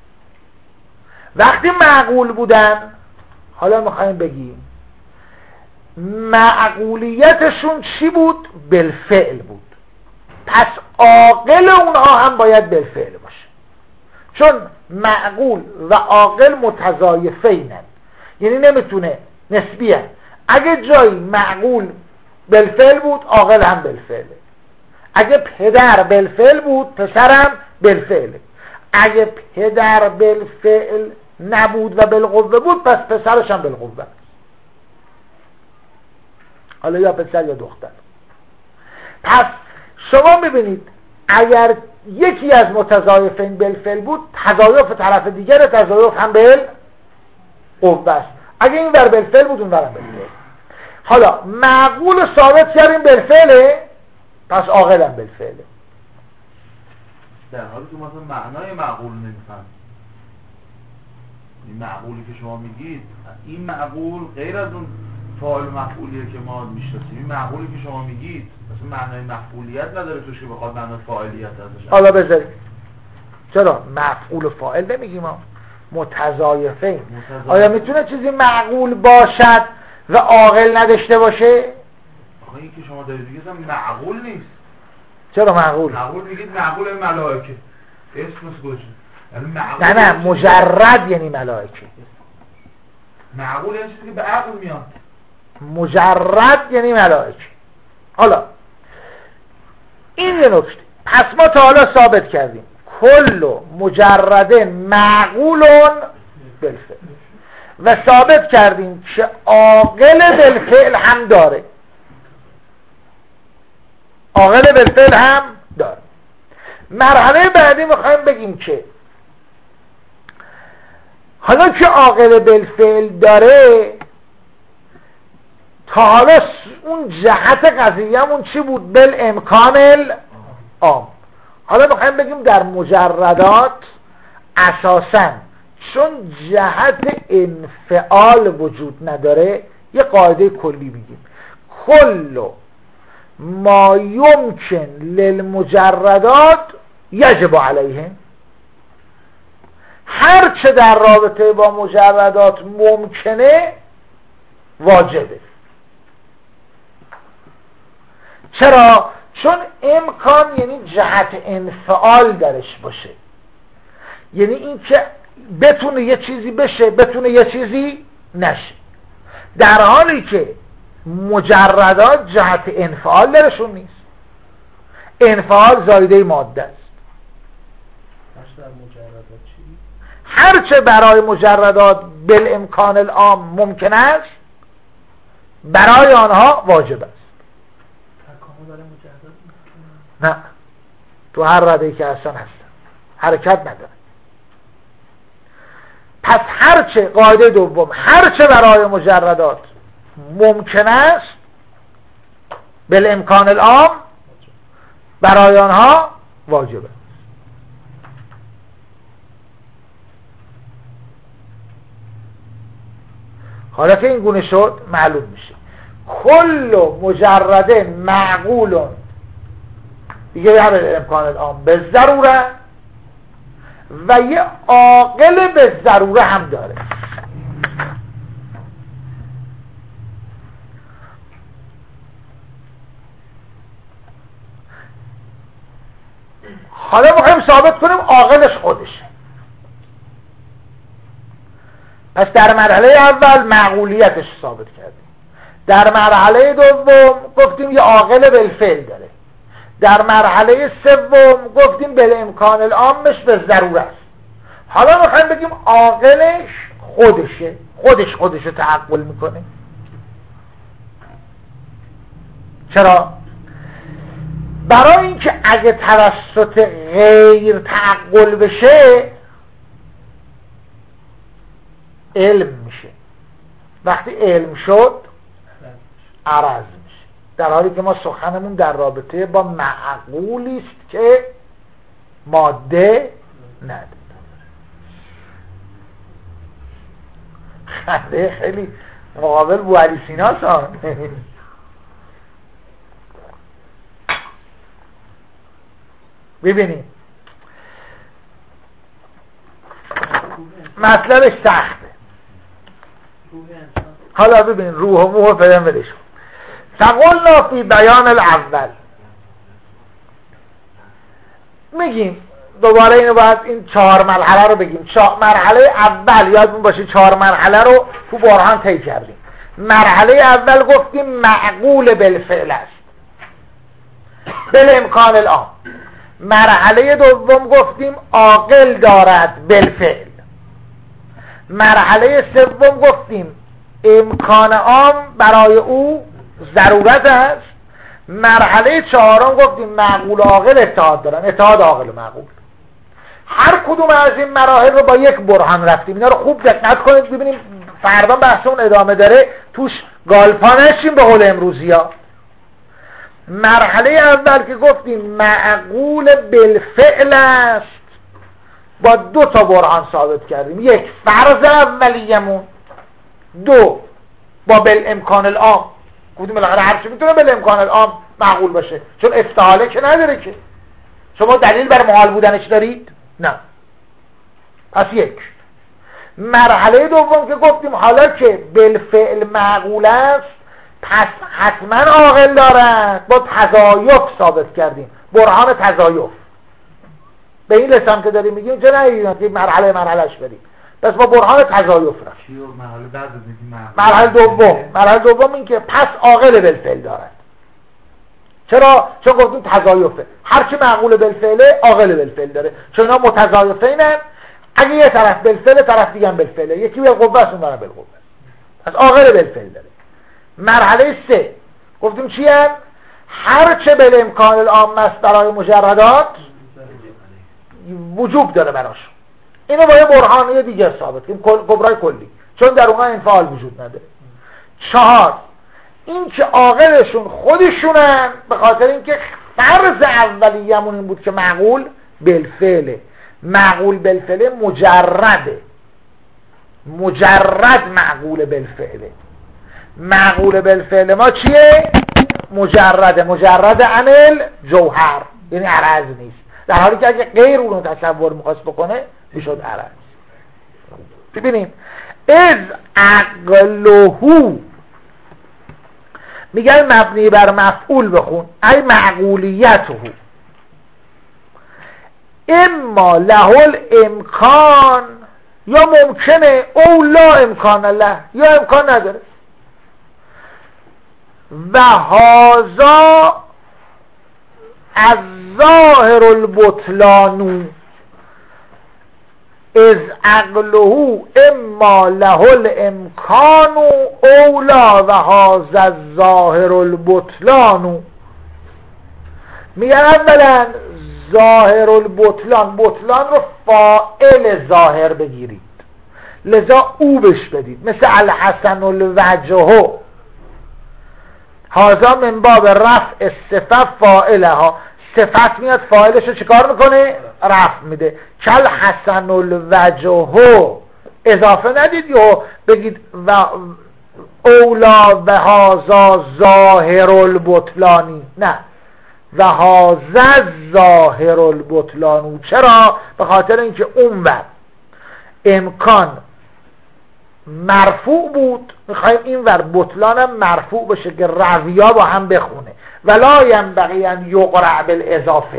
وقتی معقول بودن، حالا میخوایم بگیم معقولیتشون چی بود؟ بالفعل بود. پس عاقل اونها هم باید بالفعل باشه، چون معقول و عاقل متضایفینن، یعنی نمیتونه نسبیه. اگه جایی معقول بالفعل بود، عاقل هم بالفعله. اگه پدر بالفعل بود، پسرم بالفعله. اگه پدر بالفعل نبود و بالقوه بود، پس پسرش هم بالقوه. حالا یا پسر یا دختر. پس شما میبینید اگر یکی از متضایفین بالفعل بود، تضایف طرف دیگر تضایف هم بالقوه است. اگه این ور بالفعل بود، اون ورم بالفعل. حالا معقول ثابت کردیم بالفعله، پس عاقل هم بالفعله. در حالی که مثلا معنای معقول نمیفهم. این معقولی که شما میگید، این معقول غیر از اون فاعل مفعولیه که ما میشناسیم. این معقولی که شما میگید مثلا معنای مفعولیت نداره توش که بخواد معنای فاعلیت ازش. حالا بذارید. چرا مفعول و فاعل نمیگیم ما؟ متضایفین. آیا میتونه چیزی معقول باشد و عاقل نداشته باشه؟ آخه این که شما دارید میگید معقول نیست. چرا معقول؟ معقول میگید معقول ملائکه. اسمش گوشه. نه نه مجرد یعنی ملائکه. معقول یعنی چیزی که به عقل میاد. مجرد یعنی ملائکه. حالا این یه نکته. پس ما تا حالا ثابت کردیم کل مجرد معقولون بالفعل و ثابت کردیم که عاقل بالفعل هم داره. عاقل بالفعل هم داره. مرحله بعدی میخوایم بگیم که حالا که عاقل بالفعل داره، تا حالا اون جهت قضیه‌مون چی بود؟ بالامکان العام. حالا میخوایم بگیم در مجردات اساساً چون جهت انفعال وجود نداره، یه قاعده کلی میگیم کل ما یمکن للمجردات یجب علیهم. هر چه در رابطه با مجردات ممکنه واجبه. چرا؟ چون امکان یعنی جهت انفعال درش باشه، یعنی این که بتونه یه چیزی بشه، بتونه یه چیزی نشه. در حالی که مجردات جهت انفعال درشون نیست. انفعال زایده ماده است. هرچه برای مجردات بالامکان العام ممکن است، برای آنها واجب است. نه، تو هر رده‌ای که هستن هستن، حرکت نداره. پس هرچه، قاعده دوم، هرچه برای مجردات ممکن است بالامکان العام، برای آنها واجب است. حالا که این گونه شد معلوم میشه کل مجرده معقول دیگه همه امکان الان به ضروره و یه عاقل به ضروره هم داره. حالا میخوایم ثابت کنیم عاقلش خودشه. پس در مرحله اول معقولیتش ثابت کردیم، در مرحله دوم گفتیم یه عاقل بالفعل داره، در مرحله سوم گفتیم بالامکان العامش به ضرورت است. حالا میخوایم بگیم عاقلش خودشه، خودش خودشو تعقل میکنه. چرا؟ برای اینکه اگه توسط غیر تعقل بشه علم میشه، وقتی علم شد عرض میشه، در حالی که ما سخنمون در رابطه با معقولی است که ماده نداره. خنده خیلی مقابل بو علی سیناست ها. ببینید مطلبش سخته. حالا ببین روح و موح فدن ولش کن. فقلنا فی بیان الاول، میگیم دوباره اینو باید این چهار مرحله رو بگیم. چهار مرحله اول یادمون باشه چهار مرحله رو تو برهان طی کردیم. مرحله اول گفتیم معقول بالفعل است، بالامکان العام. مرحله دوم گفتیم عاقل دارد بالفعل. مرحله سوم گفتیم امکان عام برای او ضرورت است. مرحله چهارم گفتیم معقول و عاقل اتحاد دارن، اتحاد عاقل و معقول. هر کدوم از این مراحل رو با یک برهان رفتیم. اینا رو خوب دقت کنید ببینیم فردا بحثمون ادامه داره توش گالپا نشیم به قول امروزی ها. مرحله اول که گفتیم معقول بالفعل است با دو تا برهان ثابت کردیم. یک فرض اولیه‌مون، دو با بالامکان العام. گفتیم بالاخره هر چی میتونه بالامکان العام معقول باشه، چون استحاله که نداره که. شما دلیل بر محال بودنش دارید؟ نه. پس یک. مرحله دوم که گفتیم حالا که بالفعل معقول است پس حتما عاقل دارد، با تضایف ثابت کردیم، برهان تضایف. به این لسان که داریم میگیم چه نهیدیم که مرحله مرحلهش بریم، پس با برهان تضایف رفت. مرحله بعد میگیم مرحله دوم مرحله دوم این که پس عاقل بالفعل دارد. چرا؟ چون گفتیم تضایفه، هرچی معقول بالفعله عاقل بالفعل داره، چون اینا متضایفینن. اگه یه طرف بالفعل طرف دیگه هم بالفعله، یکی بالقوه است اون داره بالقوه، پس عاقل بالفعل داره. مرحله سه گفتیم چی هم؟ هرچه بالامکان العام است برای مجردات وجوب داره براش. اینو با یه برهانی دیگه ثابت کنیم، کبرای کلی، چون در اونها انفعال وجود نداره. چهار این که عاقلشون خودشونن، به خاطر اینکه فرض اولیه‌مون این بود که معقول بالفعله. معقول بالفعله مجرده، مجرد معقول بالفعله. معقول بالفعل ما چیه؟ مجرده، مجرد عمل جوهر، یعنی عرض نیست، در حالی که اگه غیر اون رو تصور میخواست بکنه میشد عرض. ببینیم از عقلهو میگن مبنی بر مفعول بخون، ای معقولیته، اما له الامکان، یا ممکنه، او لا امکان له، یا امکان نداره. و هذا از ظاهر البطلان از عقله اما له الامکان اولا و هذا الظاهر البطلان. میگن اولا ظاهر البطلان، بطلان رو فاعل ظاهر بگیرید، لذا او بش بدید، مثل الحسن الوجه. هذا من باب رفع صفت فاعله ها، صفت میاد فاعلش رو چیکار میکنه؟ رفع میده. کل حسن الوجه، اضافه ندید یا بگید و اولا و هازا ظاهر البطلانی، نه و هازا ظاهر البطلانو. چرا؟ به خاطر اینکه اونور امکان مرفوع بود، میخوایم اینور بطلانم مرفوع بشه که رویا با هم بخونه. ولا ینبغی ان یقرأ بالاضافه،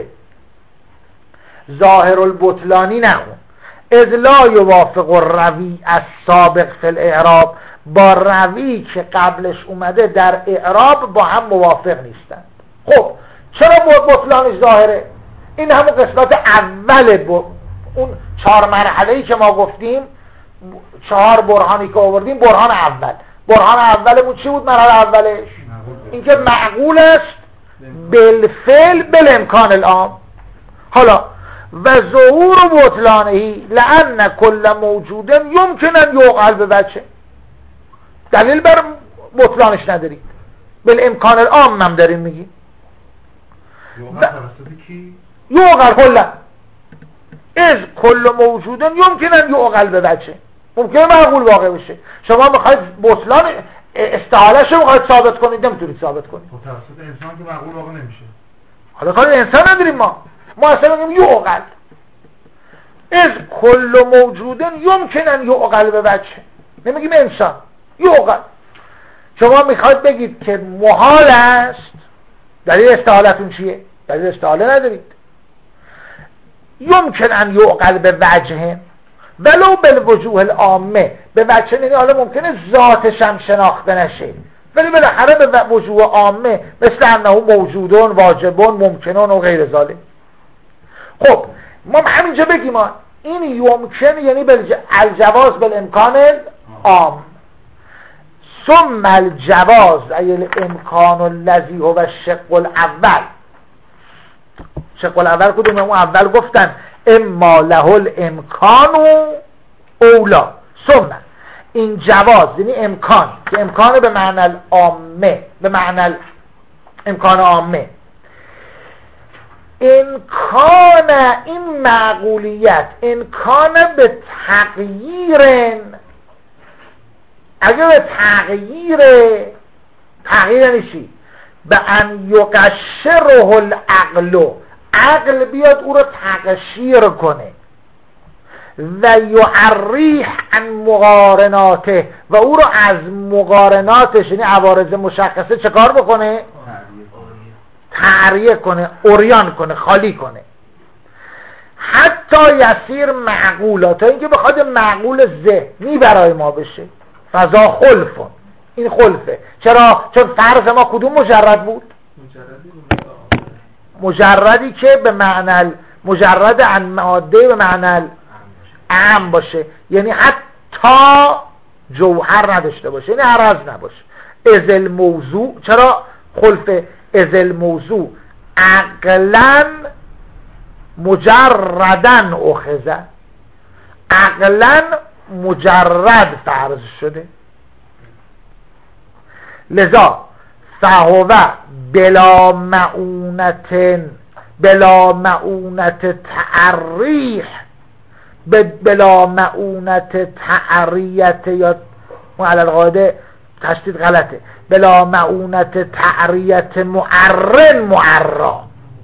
ظاهر البطلانی نخون. اذ لا یوافق الروی السابق فی الاعراب، با روی که قبلش اومده در اعراب با هم موافق نیستند. خب چرا بطلانش ظاهره؟ این همون قسمت اول ب... اون چهار مرحله‌ای که ما گفتیم، چهار برهانی که آوردیم، برهان اول برهان اولمون چی بود؟ مرحله اولش اینکه معقول است بالفعل بالامکان العام. حالا و ظهور بطلانهی لأن کل موجود یمکن ان یعقل به بچه، دلیل بر بطلانش ندارید، بالامکان العام هم داریم میگیم یعقل کلا از کل موجود یمکن ان یعقل به بچه، ممکنه معقول واقع بشه. شما میخواید بطلان استحاله‌اش رو میخواید ثابت کنید، نمیتونید ثابت کنید. خب توسط انسان که معقول واقع نمیشه. حالا کار انسان نداریم ما ما اصلا میگیم یعقل از کل موجود یمکن ان یعقل به بچه، نمیگیم انسان، یعقل. شما میخواید بگید که محال است، دلیل استحالتون چیه؟ دلیل استحاله ندارید. یمکن ان یعقل به وجه ولو بالوجوه العامه، به وجه یعنی حالا ممکنه ذاتش هم شناخته نشه، ولی بالاخره به وجوه عامه مثل انه موجودون واجبون ممکنون و غیر ذالک. خب ما همینجا بگیم این یمکن یعنی الجواز بالامکان العام، ثم الجواز ای الامکان الذی هو الشق الاول. شق الاول کدومه؟ اون اول گفتن اما له الامکان اولا، ثم این جواز یعنی امکان که امکان به معنی العامه، به معنی امکان عامه، امکان این معقولیت امکان به تغییر، اگه به تغییر تغییر یعنی چی؟ به ان یقشره العقل، عقل بیاد او رو تقشیر کنه، و یعریح عن مقارناته و او رو از مقارناتش یعنی عوارض مشخصه چه کار بکنه؟ تعریه کنه، اوریان کنه، خالی کنه. حتی یسیر معقولات، تا اینکه بخواد معقول ذهنی برای ما بشه. فضا خلفون، این خلفه. چرا؟ چون فرض ما کدوم مجرد بود؟ مجردی که به معنی مجرد عن ماده به معنی عام باشه، یعنی حتی جوهر نداشته باشه، یعنی عرض نباشه. از الموضوع، چرا خلفه؟ از الموضوع عقلا مجردن اخذه، عقلا مجرد فرض شده، لذا فهو بلا معونت بلا معونت تعریح بلا معونت تعریت، یا على القاعده تشدید غلطه، بلا معونت تعریت معرن معرا،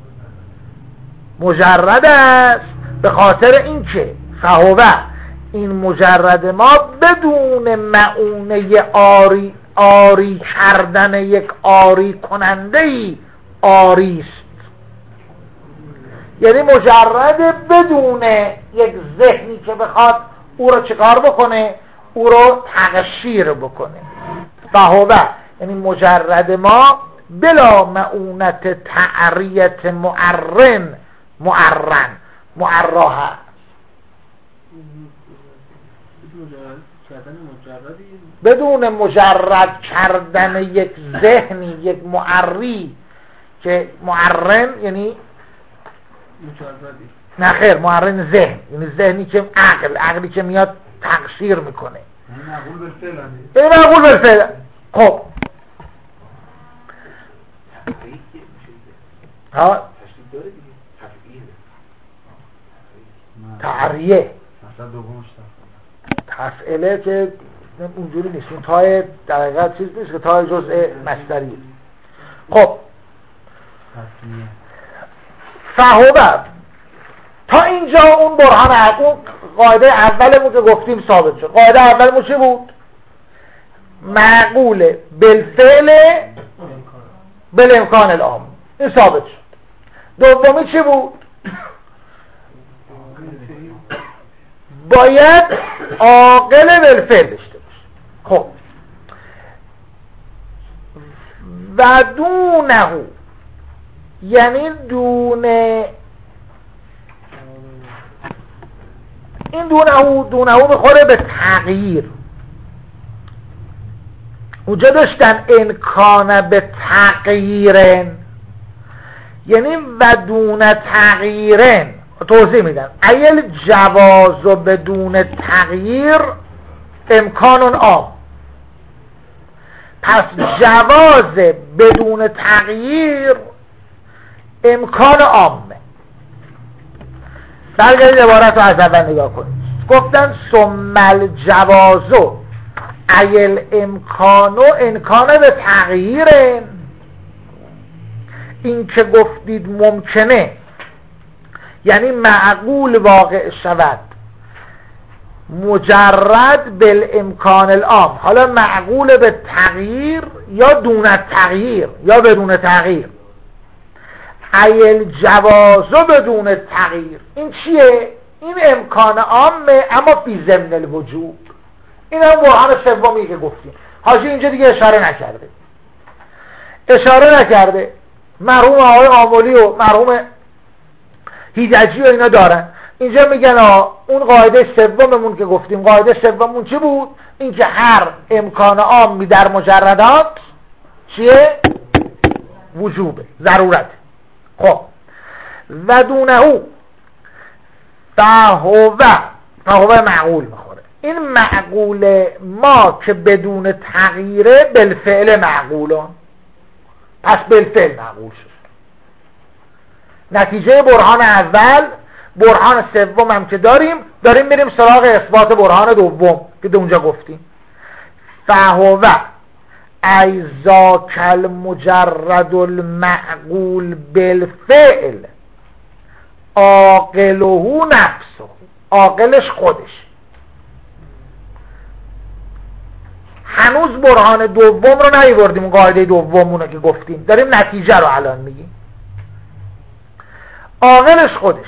مجرد است به خاطر اینکه فهو این مجرد ما بدون معونه آری آری کردن یک آری کننده‌ای آری است، یعنی مجرد بدون یک ذهنی که بخواد او رو چکار بکنه، او رو تقشیر بکنه. فهو یعنی مجرد ما بلا معونت تعریت معرن معرن معراها، بدون مجرد کردن یک ذهنی، یک معری که معرن یعنی مجردی، نه خیر، معرن ذهن یعنی ذهنی که عقل، عقلی که میاد تقصیر میکنه، این معقول بالفعل این معقول بالفعل. خب ها تعریه مثلا دومش تفعیله که اونجوری نیست، اون تای در حقیقت چیز نیست که تای جزء مصدری. خب فهوه تا اینجا اون برهان اون قاعده اولمون که گفتیم ثابت شد. قاعده اولمون چی بود؟ معقول بالفعل بالامکان العام، این ثابت شد. دومی چی بود؟ باید عاقل بالفعل داشته باشه. خب و دونه، یعنی دونه، این دونه دونه میخوره به تغییر. اونجا داشتن امکان به تغییرن، یعنی و دون تغییرن. توضیح میدم. ایل جواز و بدون تغییر امکان عام، پس جواز بدون تغییر امکان عامه. برگردید عبارت رو از اول نگاه کنید. گفتن ثم الجوازو ایل امکانو امکانه به تغییرن، این که گفتید ممکنه یعنی معقول واقع شود مجرد بالامکان العام. حالا معقول به تغییر یا دون تغییر یا بدون تغییر. ایل جوازو بدون تغییر، این چیه؟ این امکان عامه اما فی ضمن الوجوب. این هم برهان سومی که گفتیم. حاجی اینجا دیگه اشاره نکرده اشاره نکرده مرحوم آقای آملی و مرحوم هیدجی و اینا دارن. اینجا میگن آه اون قاعده سوممون که گفتیم، قاعده سوممون چی بود؟ این که هر امکان عامی در مجردات چیه؟ وجوبه، ضرورت. خب و دونه او فهوه فهوه معقول میخوره. این معقول ما که بدون تغییره بالفعل معقولان، پس بالفعل معقول شد. نتیجه برهان اول. برهان سوم هم که داریم داریم میریم سراغ اثبات برهان دوم که دو اونجا گفتیم. فهوه ای ذاک المجرد المعقول بالفعل عاقله نفسه، عاقلش خودش. هنوز برهان دوم رو نیاوردیم، قاعده دومونه که گفتیم، داریم نتیجه رو الان میگیم. عاقلش خودش،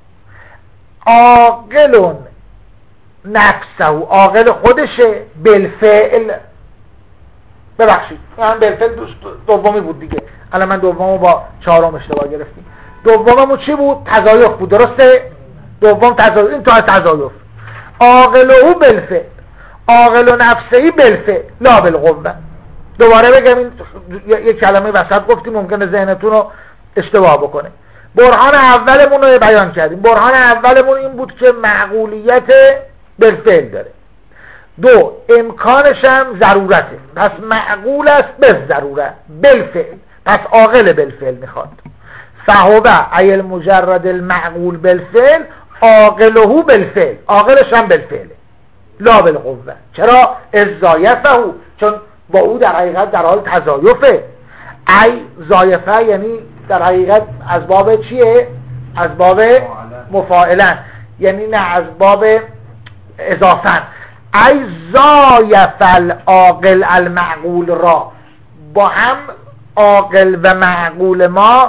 عاقلون نفسه، عاقل خودشه بالفعل. ببخشید یعنی بالفعل دومی بود دیگه، الان من دومو با چهارم اشتباه گرفتیم. دوممون چی بود؟ تضایف بود، درسته؟ دوم تضایف، این تو از تضایف. عاقله بالفعل، عاقل نفسهی بالفعل لا بالقوه. دوباره بگم این یک کلمه وسط گفتیم ممکنه ذهنتون رو اشتباه بکنه. برهان اولمون رو بیان کردیم. برهان اولمون این بود که معقولیت بالفعل داره. دو، امکانش هم ضرورته، پس معقول است به ضرورت بالفعل، پس عاقل بالفعل میخواد. فهوه ای المجرد المعقول بالفعل عاقله بالفعل، عاقلش هم بالفعل لا بالقوه. چرا؟ از ضایفه، چون با او در حقیقت در حال تضایفه. ای ضایفه یعنی در حقیقت از باب چیه؟ از باب مفاعلن، یعنی نه از باب اضافن. ای ضایف العاقل المعقول را، با هم عاقل و معقول ما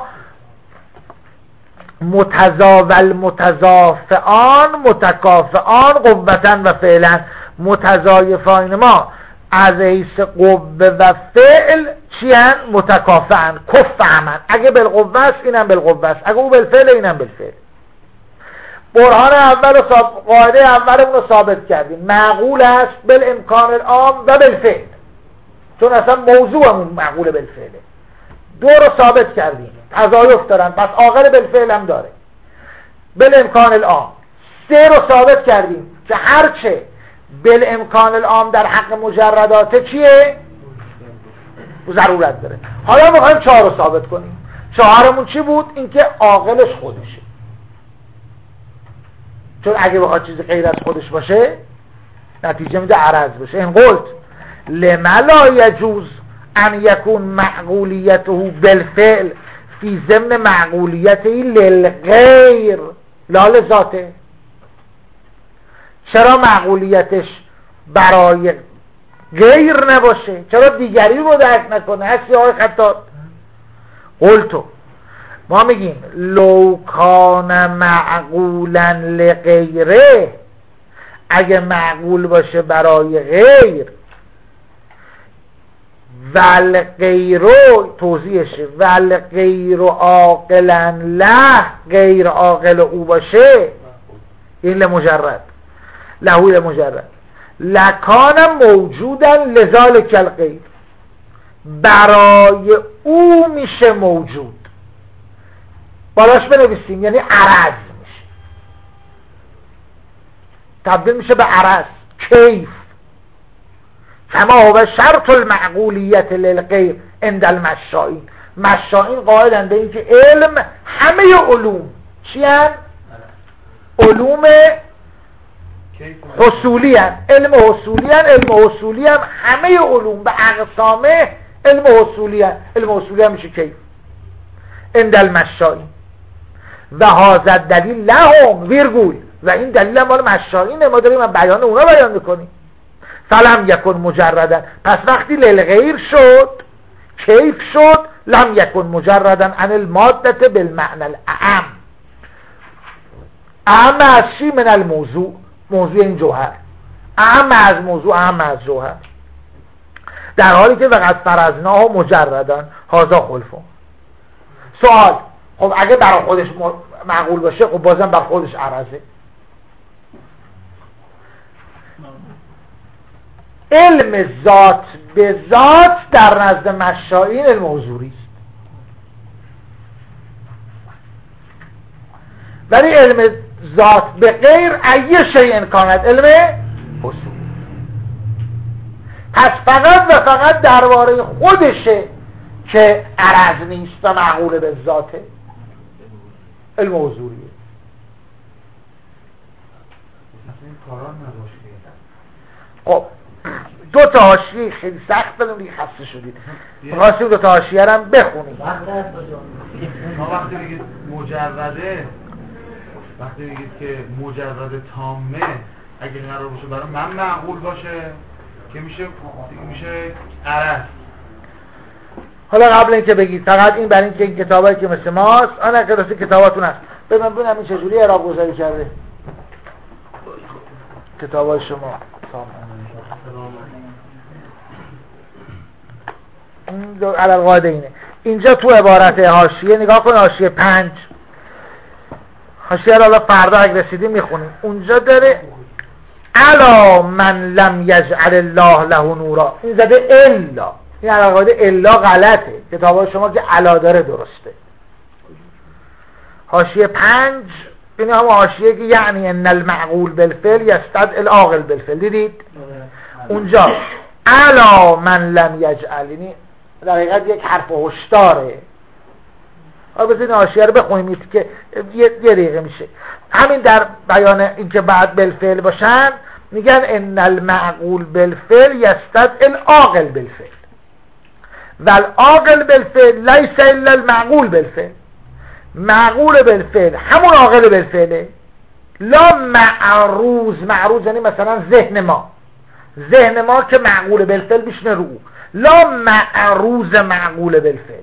متزاول متضافعان متکافعان قوتن و فعلا. متضایفان ما از حیث قوه و فعل چی هن؟ متکافعن، کف همن. اگه بالقوه است اینم بالقوه است، اگه او بالفعل اینم بالفعل. برهان اول و قاعده اولمون رو ثابت کردیم، معقول است بالامکان العام و بالفعل، چون اصلا موضوعمون معقول بالفعله. دو رو ثابت کردیم تضایف دارن، پس عاقل بالفعل هم داره بالامکان العام. سه رو ثابت کردیم که هرچه بالامکان العام در حق مجردات چیه؟ ضرورت داره. حالا میخوایم چهار رو ثابت کنیم. چهارمون چی بود؟ اینکه عاقلش خودشه، چون اگه بخواد چیزی غیر از خودش باشه نتیجه میده عرض بشه. این قلت لما لا یجوز ان یکون معقولیته بالفعل فی ضمن معقولیته للغیر لا لذاته. چرا معقولیتش برای غیر نباشه؟ چرا دیگری رو درک نکنه؟ هستی آقای خطاب؟ قلتو ما میگیم لو کان معقولا لغیره، اگه معقول باشه برای غیر، ول غیرو توضیحشه ول غیرو عاقلا له، غیر عاقل او باشه، این لمجرد لهو لمجرد لکان موجودا لذالک الغیر، برای او میشه موجود. بالاش بنویسیم یعنی عرض میشه، تبدیل میشه به عرض. کیف کما هو شرط المعقولیت للغیر عند المشائین. مشائین قائلن به اینکه علم همه علوم چی هن؟ علوم حصولی هن. علم حصولی هن. علم حصولی هم همه علوم به اقسامه علم حصولی هن. علم حصولی هم میشه کیف عند المشائین و هذا دلیل لهم ویرگول، و این دلیل هم مال مشائینه، ما داریم بیان اونا بیان میکنیم. فلم یکن مجردن، پس وقتی للغیر شد کیف شد، لم یکن مجردن عن المادة بالمعنى الاعم. اعم از چی؟ من الموضوع، موضوع این جوهر، اعم از موضوع، اعم از جوهر، در حالی که وقت فرضناه مجردن هذا خلفه. سوال، خب اگه برای خودش معقول باشه، خب بازم بر خودش عرضه. علم ذات به ذات در نزد مشائین علم حضوری است، ولی علم ذات به غیر ای شیء کانت علم حضوری. پس فقط و فقط درباره خودشه که عرض نیست و معقول به ذاته، علم حضوریه. خب دو تا حاشیه خیلی سخت داریم دیگه، خسته شدید، می‌خواستیم دو تا حاشیه رو هم بخونیم. ما وقتی بگید مجرده، وقتی بگید که مجرد تامه اگه قرار باشه برای من معقول باشه که میشه میشه عرض. حالا قبل اینکه بگید فقط این برای اینکه این کتابایی که مثل ماست، آن اقراسی کتاباتون هست، ببین ببینم این چجوری اعراب گذاری کرده کتابای شما. این علل قاعده اینه. اینجا تو عبارت حاشیه نگاه کن، حاشیه پنج، حاشیه رو حالا فردا اگه رسیدیم میخونیم. اونجا داره الا من لم یجعل الله له نورا، این زده الا، این علل قاعده الا غلطه، کتابای شما که الا داره درسته. حاشیه پنج این هم حاشیه که یعنی ان المعقول بالفعل یستدعی العاقل بالفعل، دیدید اونجا الا من لم یجعل، یعنی در حقیقت یک حرف هشداره. حالا بذارید حاشیه رو بخونیم که یه دقیقه میشه. همین در بیان اینکه بعد بالفعل باشن میگن ان المعقول بالفعل یستدعی العاقل بالفعل و العاقل بالفعل لیس الا المعقول بالفعل. معقول بالفعل همون عاقل بالفعله، لا معروض. معروض یعنی مثلا ذهن ما، ذهن ما که معقول بالفعل بیشنه رو، لا معروض معقول بالفعل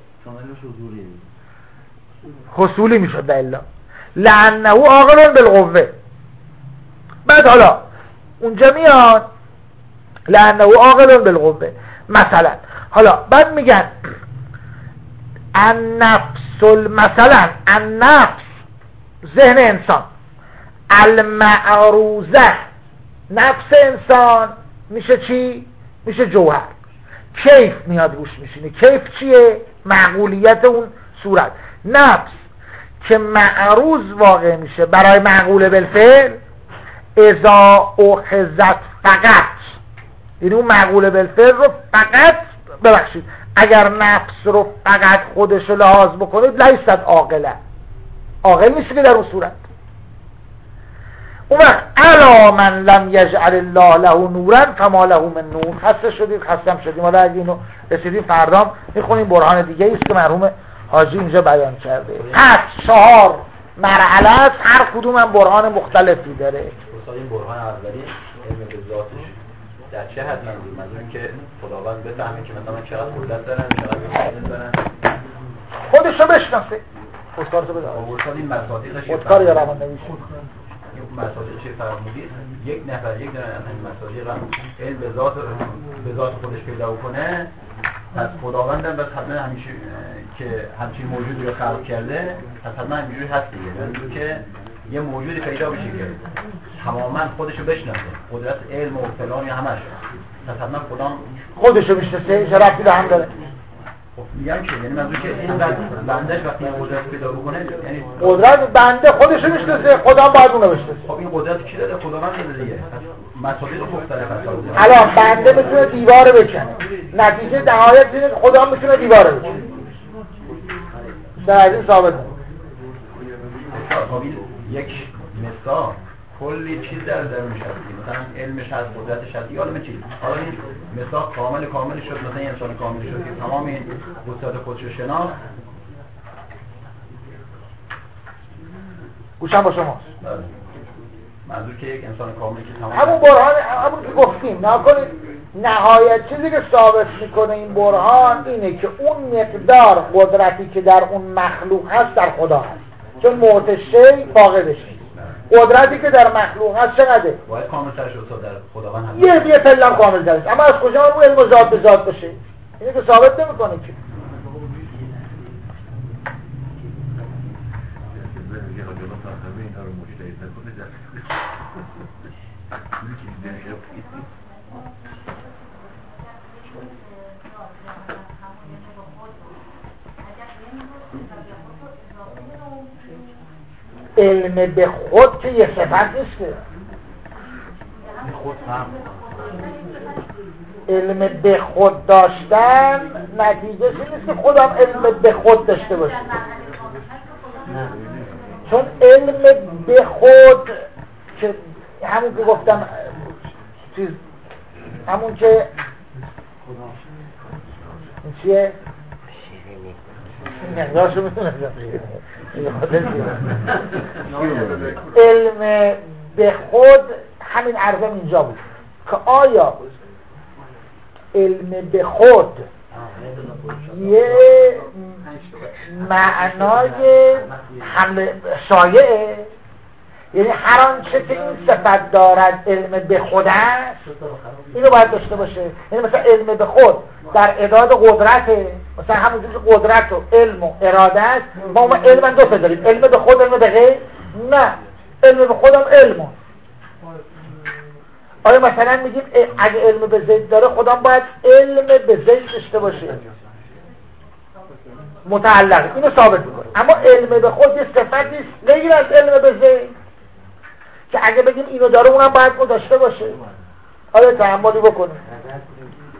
حصولی میشد الا لانه عاقل بالقوه. بعد حالا اونجا میاد لانه عاقل بالقوه مثلا. حالا بعد میگن النفس، مثلا النفس ذهن انسان، المعروضه نفس انسان میشه چی؟ میشه جوهر. کیف میاد روش میشینه. کیف چیه؟ معقولیت اون صورت. نفس که معروض واقع میشه برای معقول بالفعل اذا اخذت فقط، یعنی اون معقول بالفعل رو فقط، ببخشید اگر نفس رو فقط خودش رو لحاظ بکنید لیست عاقله، عاقل نیست که در اون صورت. اون وقت الا من لم یجعل الله له نورا فما له من نور. خسته شدید خستم شدیم. حالا اگه اینو رسیدیم فردام میخونیم برهان دیگه ایست که مرحوم حاجی اینجا بیان کرده. پس چهار مرحله است، هر کدوم هم برهان مختلفی داره. استاد این برهان اولی علم به ذاتش در چه حد منظور؟ منظور این که خداوند بفهمه که مثلا چقدر قدرت دارن، چقدر قدرت دارن، خودشو بشناسه. خودکارتو بده. استاد این مصادیقش خودکار یا روان نویسی این مصادیق چه فرمودید؟ یک نفر یک دونه از این مصادیق هم علم به ذات به ذات خودش پیدا کنه، پس خداوند هم بس حتما همیشه که همچین موجودی رو خلق کرده، پس حتما همینجوری هست دیگه. یعنی که یه موجودی پیدا بشه که تماما خودشو بشناسه، قدرت علم و فلان یا همش، پس حتما خدا خودشو میشناسه. چه ربطی به هم داره؟ میگم که یعنی منظور که این بندش وقتی این قدرت پیدا بکنه، یعنی قدرت بنده خودشو میشناسه، خدا باید اونو بشناسه. خب این قدرت کی داره؟ خداوند داره دیگه. مصادیق مختلف هست. الان بنده میتونه دیوار بکنه، نتیجه نهایت اینه که خدا میتونه دیوار بکنه. در این ثابت خب یک مثال کلی چیز در درونش هست، مثلا علمش هست، قدرتش هست، عالم چیز. حالا این مثال کامل کامل شد، مثلا این انسان کامل شد که تمام این قدرت خودش رو شناخت. گوشم با شماست. منظور که یک انسان کامل که تمام همون برهان همون که گفتیم نکنید نهایت چیزی که ثابت میکنه این برهان اینه که اون مقدار قدرتی که در اون مخلوق هست در خدا هست، چون موت شی فاقدش نیست. قدرتی که در مخلوق هست چقدره؟ باید کامل تر شد در خداوند هم یه یه پلم کامل تر است. اما از کجا اون علم ذات به ذات بشه؟ اینه که ثابت نمیکنه که علم به خود که یه صفت نیست که خود هم علم به خود داشتن نتیجه نیست که خودم علم به خود داشته باشه، چون علم به خود که همون که گفتم چیز همون که این چیه؟ نگاهشو میتونم علم به خود همین عرضم اینجا بود که آیا علم به خود یه معنای حمله شایعه، یعنی هر آنچه که این صفت دارد علم به خود است اینو باید داشته باشه. یعنی مثلا علم به خود در اعداد قدرته، مثلا همونجور که قدرت و علم و اراده است، ما ما علم دو تا داریم، علم به خود علم به غیر. نه، علم به خودم علم. آیا مثلا میگیم اگه علم به زید داره خودم باید علم به زید داشته باشه؟ متعلق اینو ثابت میکنه. اما علم به خود یه صفت نیست غیر از علم به زید که اگه بگیم اینو داره اونم باید داشته باشه. آیا تحملی بکنیم؟